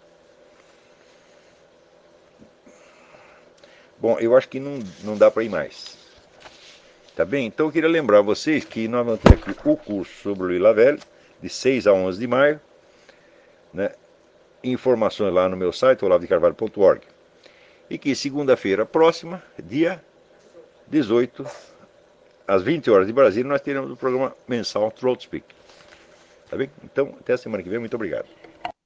Bom, eu acho que não dá para ir mais. Tá bem? Então eu queria lembrar vocês que nós vamos ter aqui o curso sobre o Lila Velho, de 6 a 11 de maio, né? Informações lá no meu site, olavodecarvalho.org. E que segunda-feira próxima, dia 18, às 20 horas de Brasília, nós teremos o programa mensal Throat Speak. Tá bem? Então, até a semana que vem. Muito obrigado.